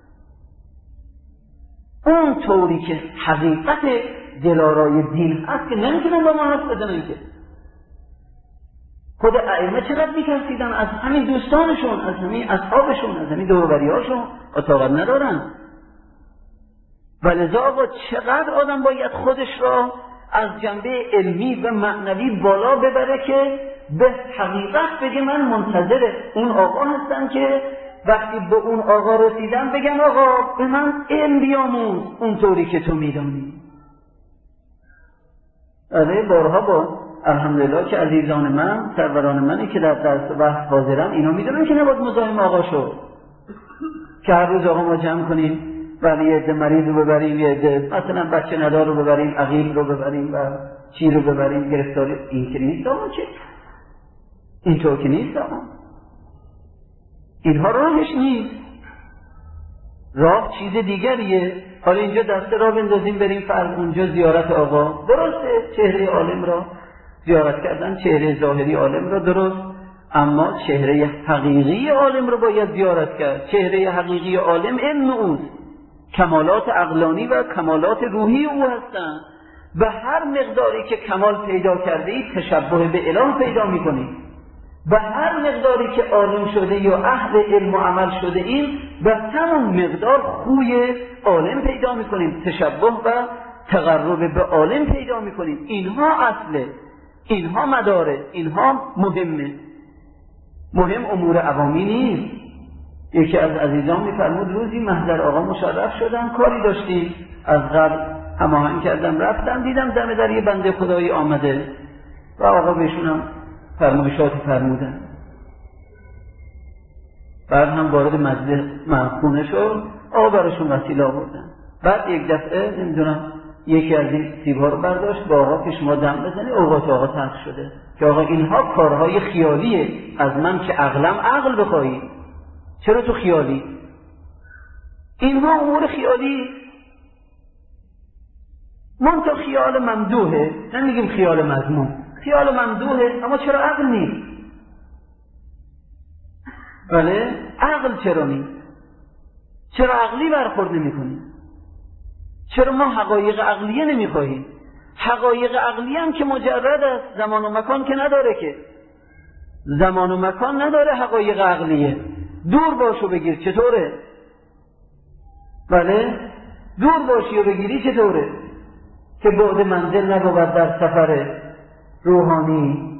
A: اون طوری که حقیقت دلارای دین هست که نمیتونن با ما حرف بزنن. که خود ائمه چقدر میترسیدن از همین دوستانشون، از همین اصحابشون، از همین دوروبریاشون، طاقت ندارن. ولذا آقا چقدر آدم باید خودش را از جنبه علمی و معنوی بالا ببره که به حقیقت بگه من منتظر اون آقا هستم که وقتی به اون آقا رسیدم بگم آقا به من علم بیاموز اونطوری که تو میدانی. آره بارها با الحمدلله که عزیزان من، سروران منی که در درس و بحث حاضرم، اینا میدونن که نباید مزاحم آقا شد، که هر روز آقا ما جمع کنیم ولی یه عده مریض رو ببریم، یه عده مثلا بچه ندار رو ببریم، عقیل رو ببریم و چی رو ببریم، گرفتاری. این که نیست آقا. چه اینطور که نیست آقا. اینها راهش نیست. راه چیز دیگریه. حالا اینجا دسته را بندازیم بریم فرض اونجا زیارت آقا، درسته چهره عالم را زیارت کردن، چهره ظاهری عالم را درست، اما چهره حقیقی عالم رو باید زیارت کرد. چهره حقیقی عالم علم اوست، کمالات عقلانی و کمالات روحی او هستند. به هر مقداری که کمال پیدا کرده ای تشبه به اله پیدا میکنی. به هر مقداری که عالم شده یا اهل علم و عمل شده این، به همون مقدار خوی عالم پیدا میکنیم، تشبه و تقرب به عالم پیدا میکنیم. اینها اصله، اینها مداره، اینها مهمه. مهم امور عوامی نیست. یکی از عزیزان میفرمود روزی محضر آقا مشرف شدم، کاری داشتیم، از قبل هماهنگ کردم، رفتم دیدم دم در یه بنده خدایی آمده و آقا بهشونم فرمایشاتی فرمودن. بعد هم وارد مجلس خونه شد، آقا براشون وسیله آوردن. بعد یک دفعه نمیدونم یکی از این سیب‌ها رو برداشت با آقا که شما دم بزنی، اوقات آقا تلخ شده که آقا اینها کارهای خیالیه، از من که عقلم عقل بخواهی، چرا تو خیالی؟ اینها امور خیالی. من تو خیال ممدوحه، نمیگیم خیال مذموم، خیال ممدوحه، اما چرا عقل نیست؟ بله عقل چرا نیست؟ چرا عقلی برخورد نمی کنی؟ چرا ما حقایق عقلیه نمی خواهیم؟ حقایق عقلیه هم که مجرد است، زمان و مکان که نداره. که زمان و مکان نداره حقایق عقلیه. دور باشو بگیر چطوره؟ بله دور باشی و بگیری چطوره؟ که بعد منزل نبود در سفر روحانی.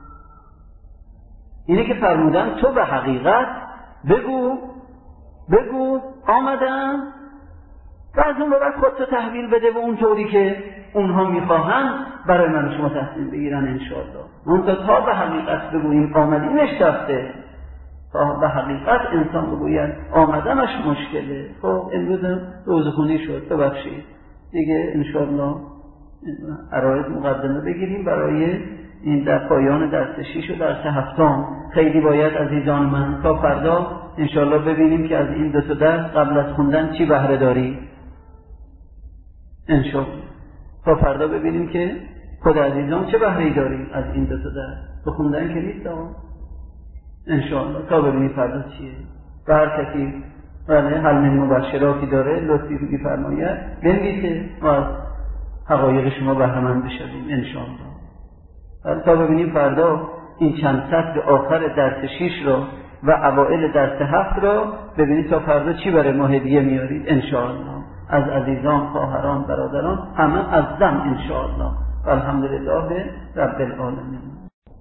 A: اینه که فرمودن تو به حقیقت بگو بگو آمدن و از اون بعد خودتو تحویل بده به اون طوری که اونها میخواهن برای من شما تصمیم بگیرن انشاءالله. اون تا به حقیقت بگوییم آمدیم اشتفته، تا به حقیقت انسان بگوید آمدمش مشکله. خب امروز روزخونی شد، ببخشید دیگه انشاءالله عرایض مقدمه بگیریم برای این در پایان درس شیش و درس هفتم. خیلی باید عزیزان من تا فردا انشاءالله ببینیم که از این دو تا درس قبل از خوندن چی بهره داری. انشاءالله تا فردا ببینیم که خود عزیزان چه بهره‌ای داریم از این دو تا درس. به خوندن که نیست آقا، انشاءالله تا ببینیم فردا چیه. و هر کسی بله حل من مبشراتی داره، لطفی می‌فرماید بنویسه ما از حقایق شما بهره مند بشویم ان شاء الله. ولی تا ببینیم فردا این چند سطر آخر درس شش رو و اوائل درس هفت رو ببینید تا فردا چی برای ما هدیه میارید ان شاء الله، از عزیزان، خواهران، برادران، همه از دم ان شاء الله. الحمدلله رب العالمین.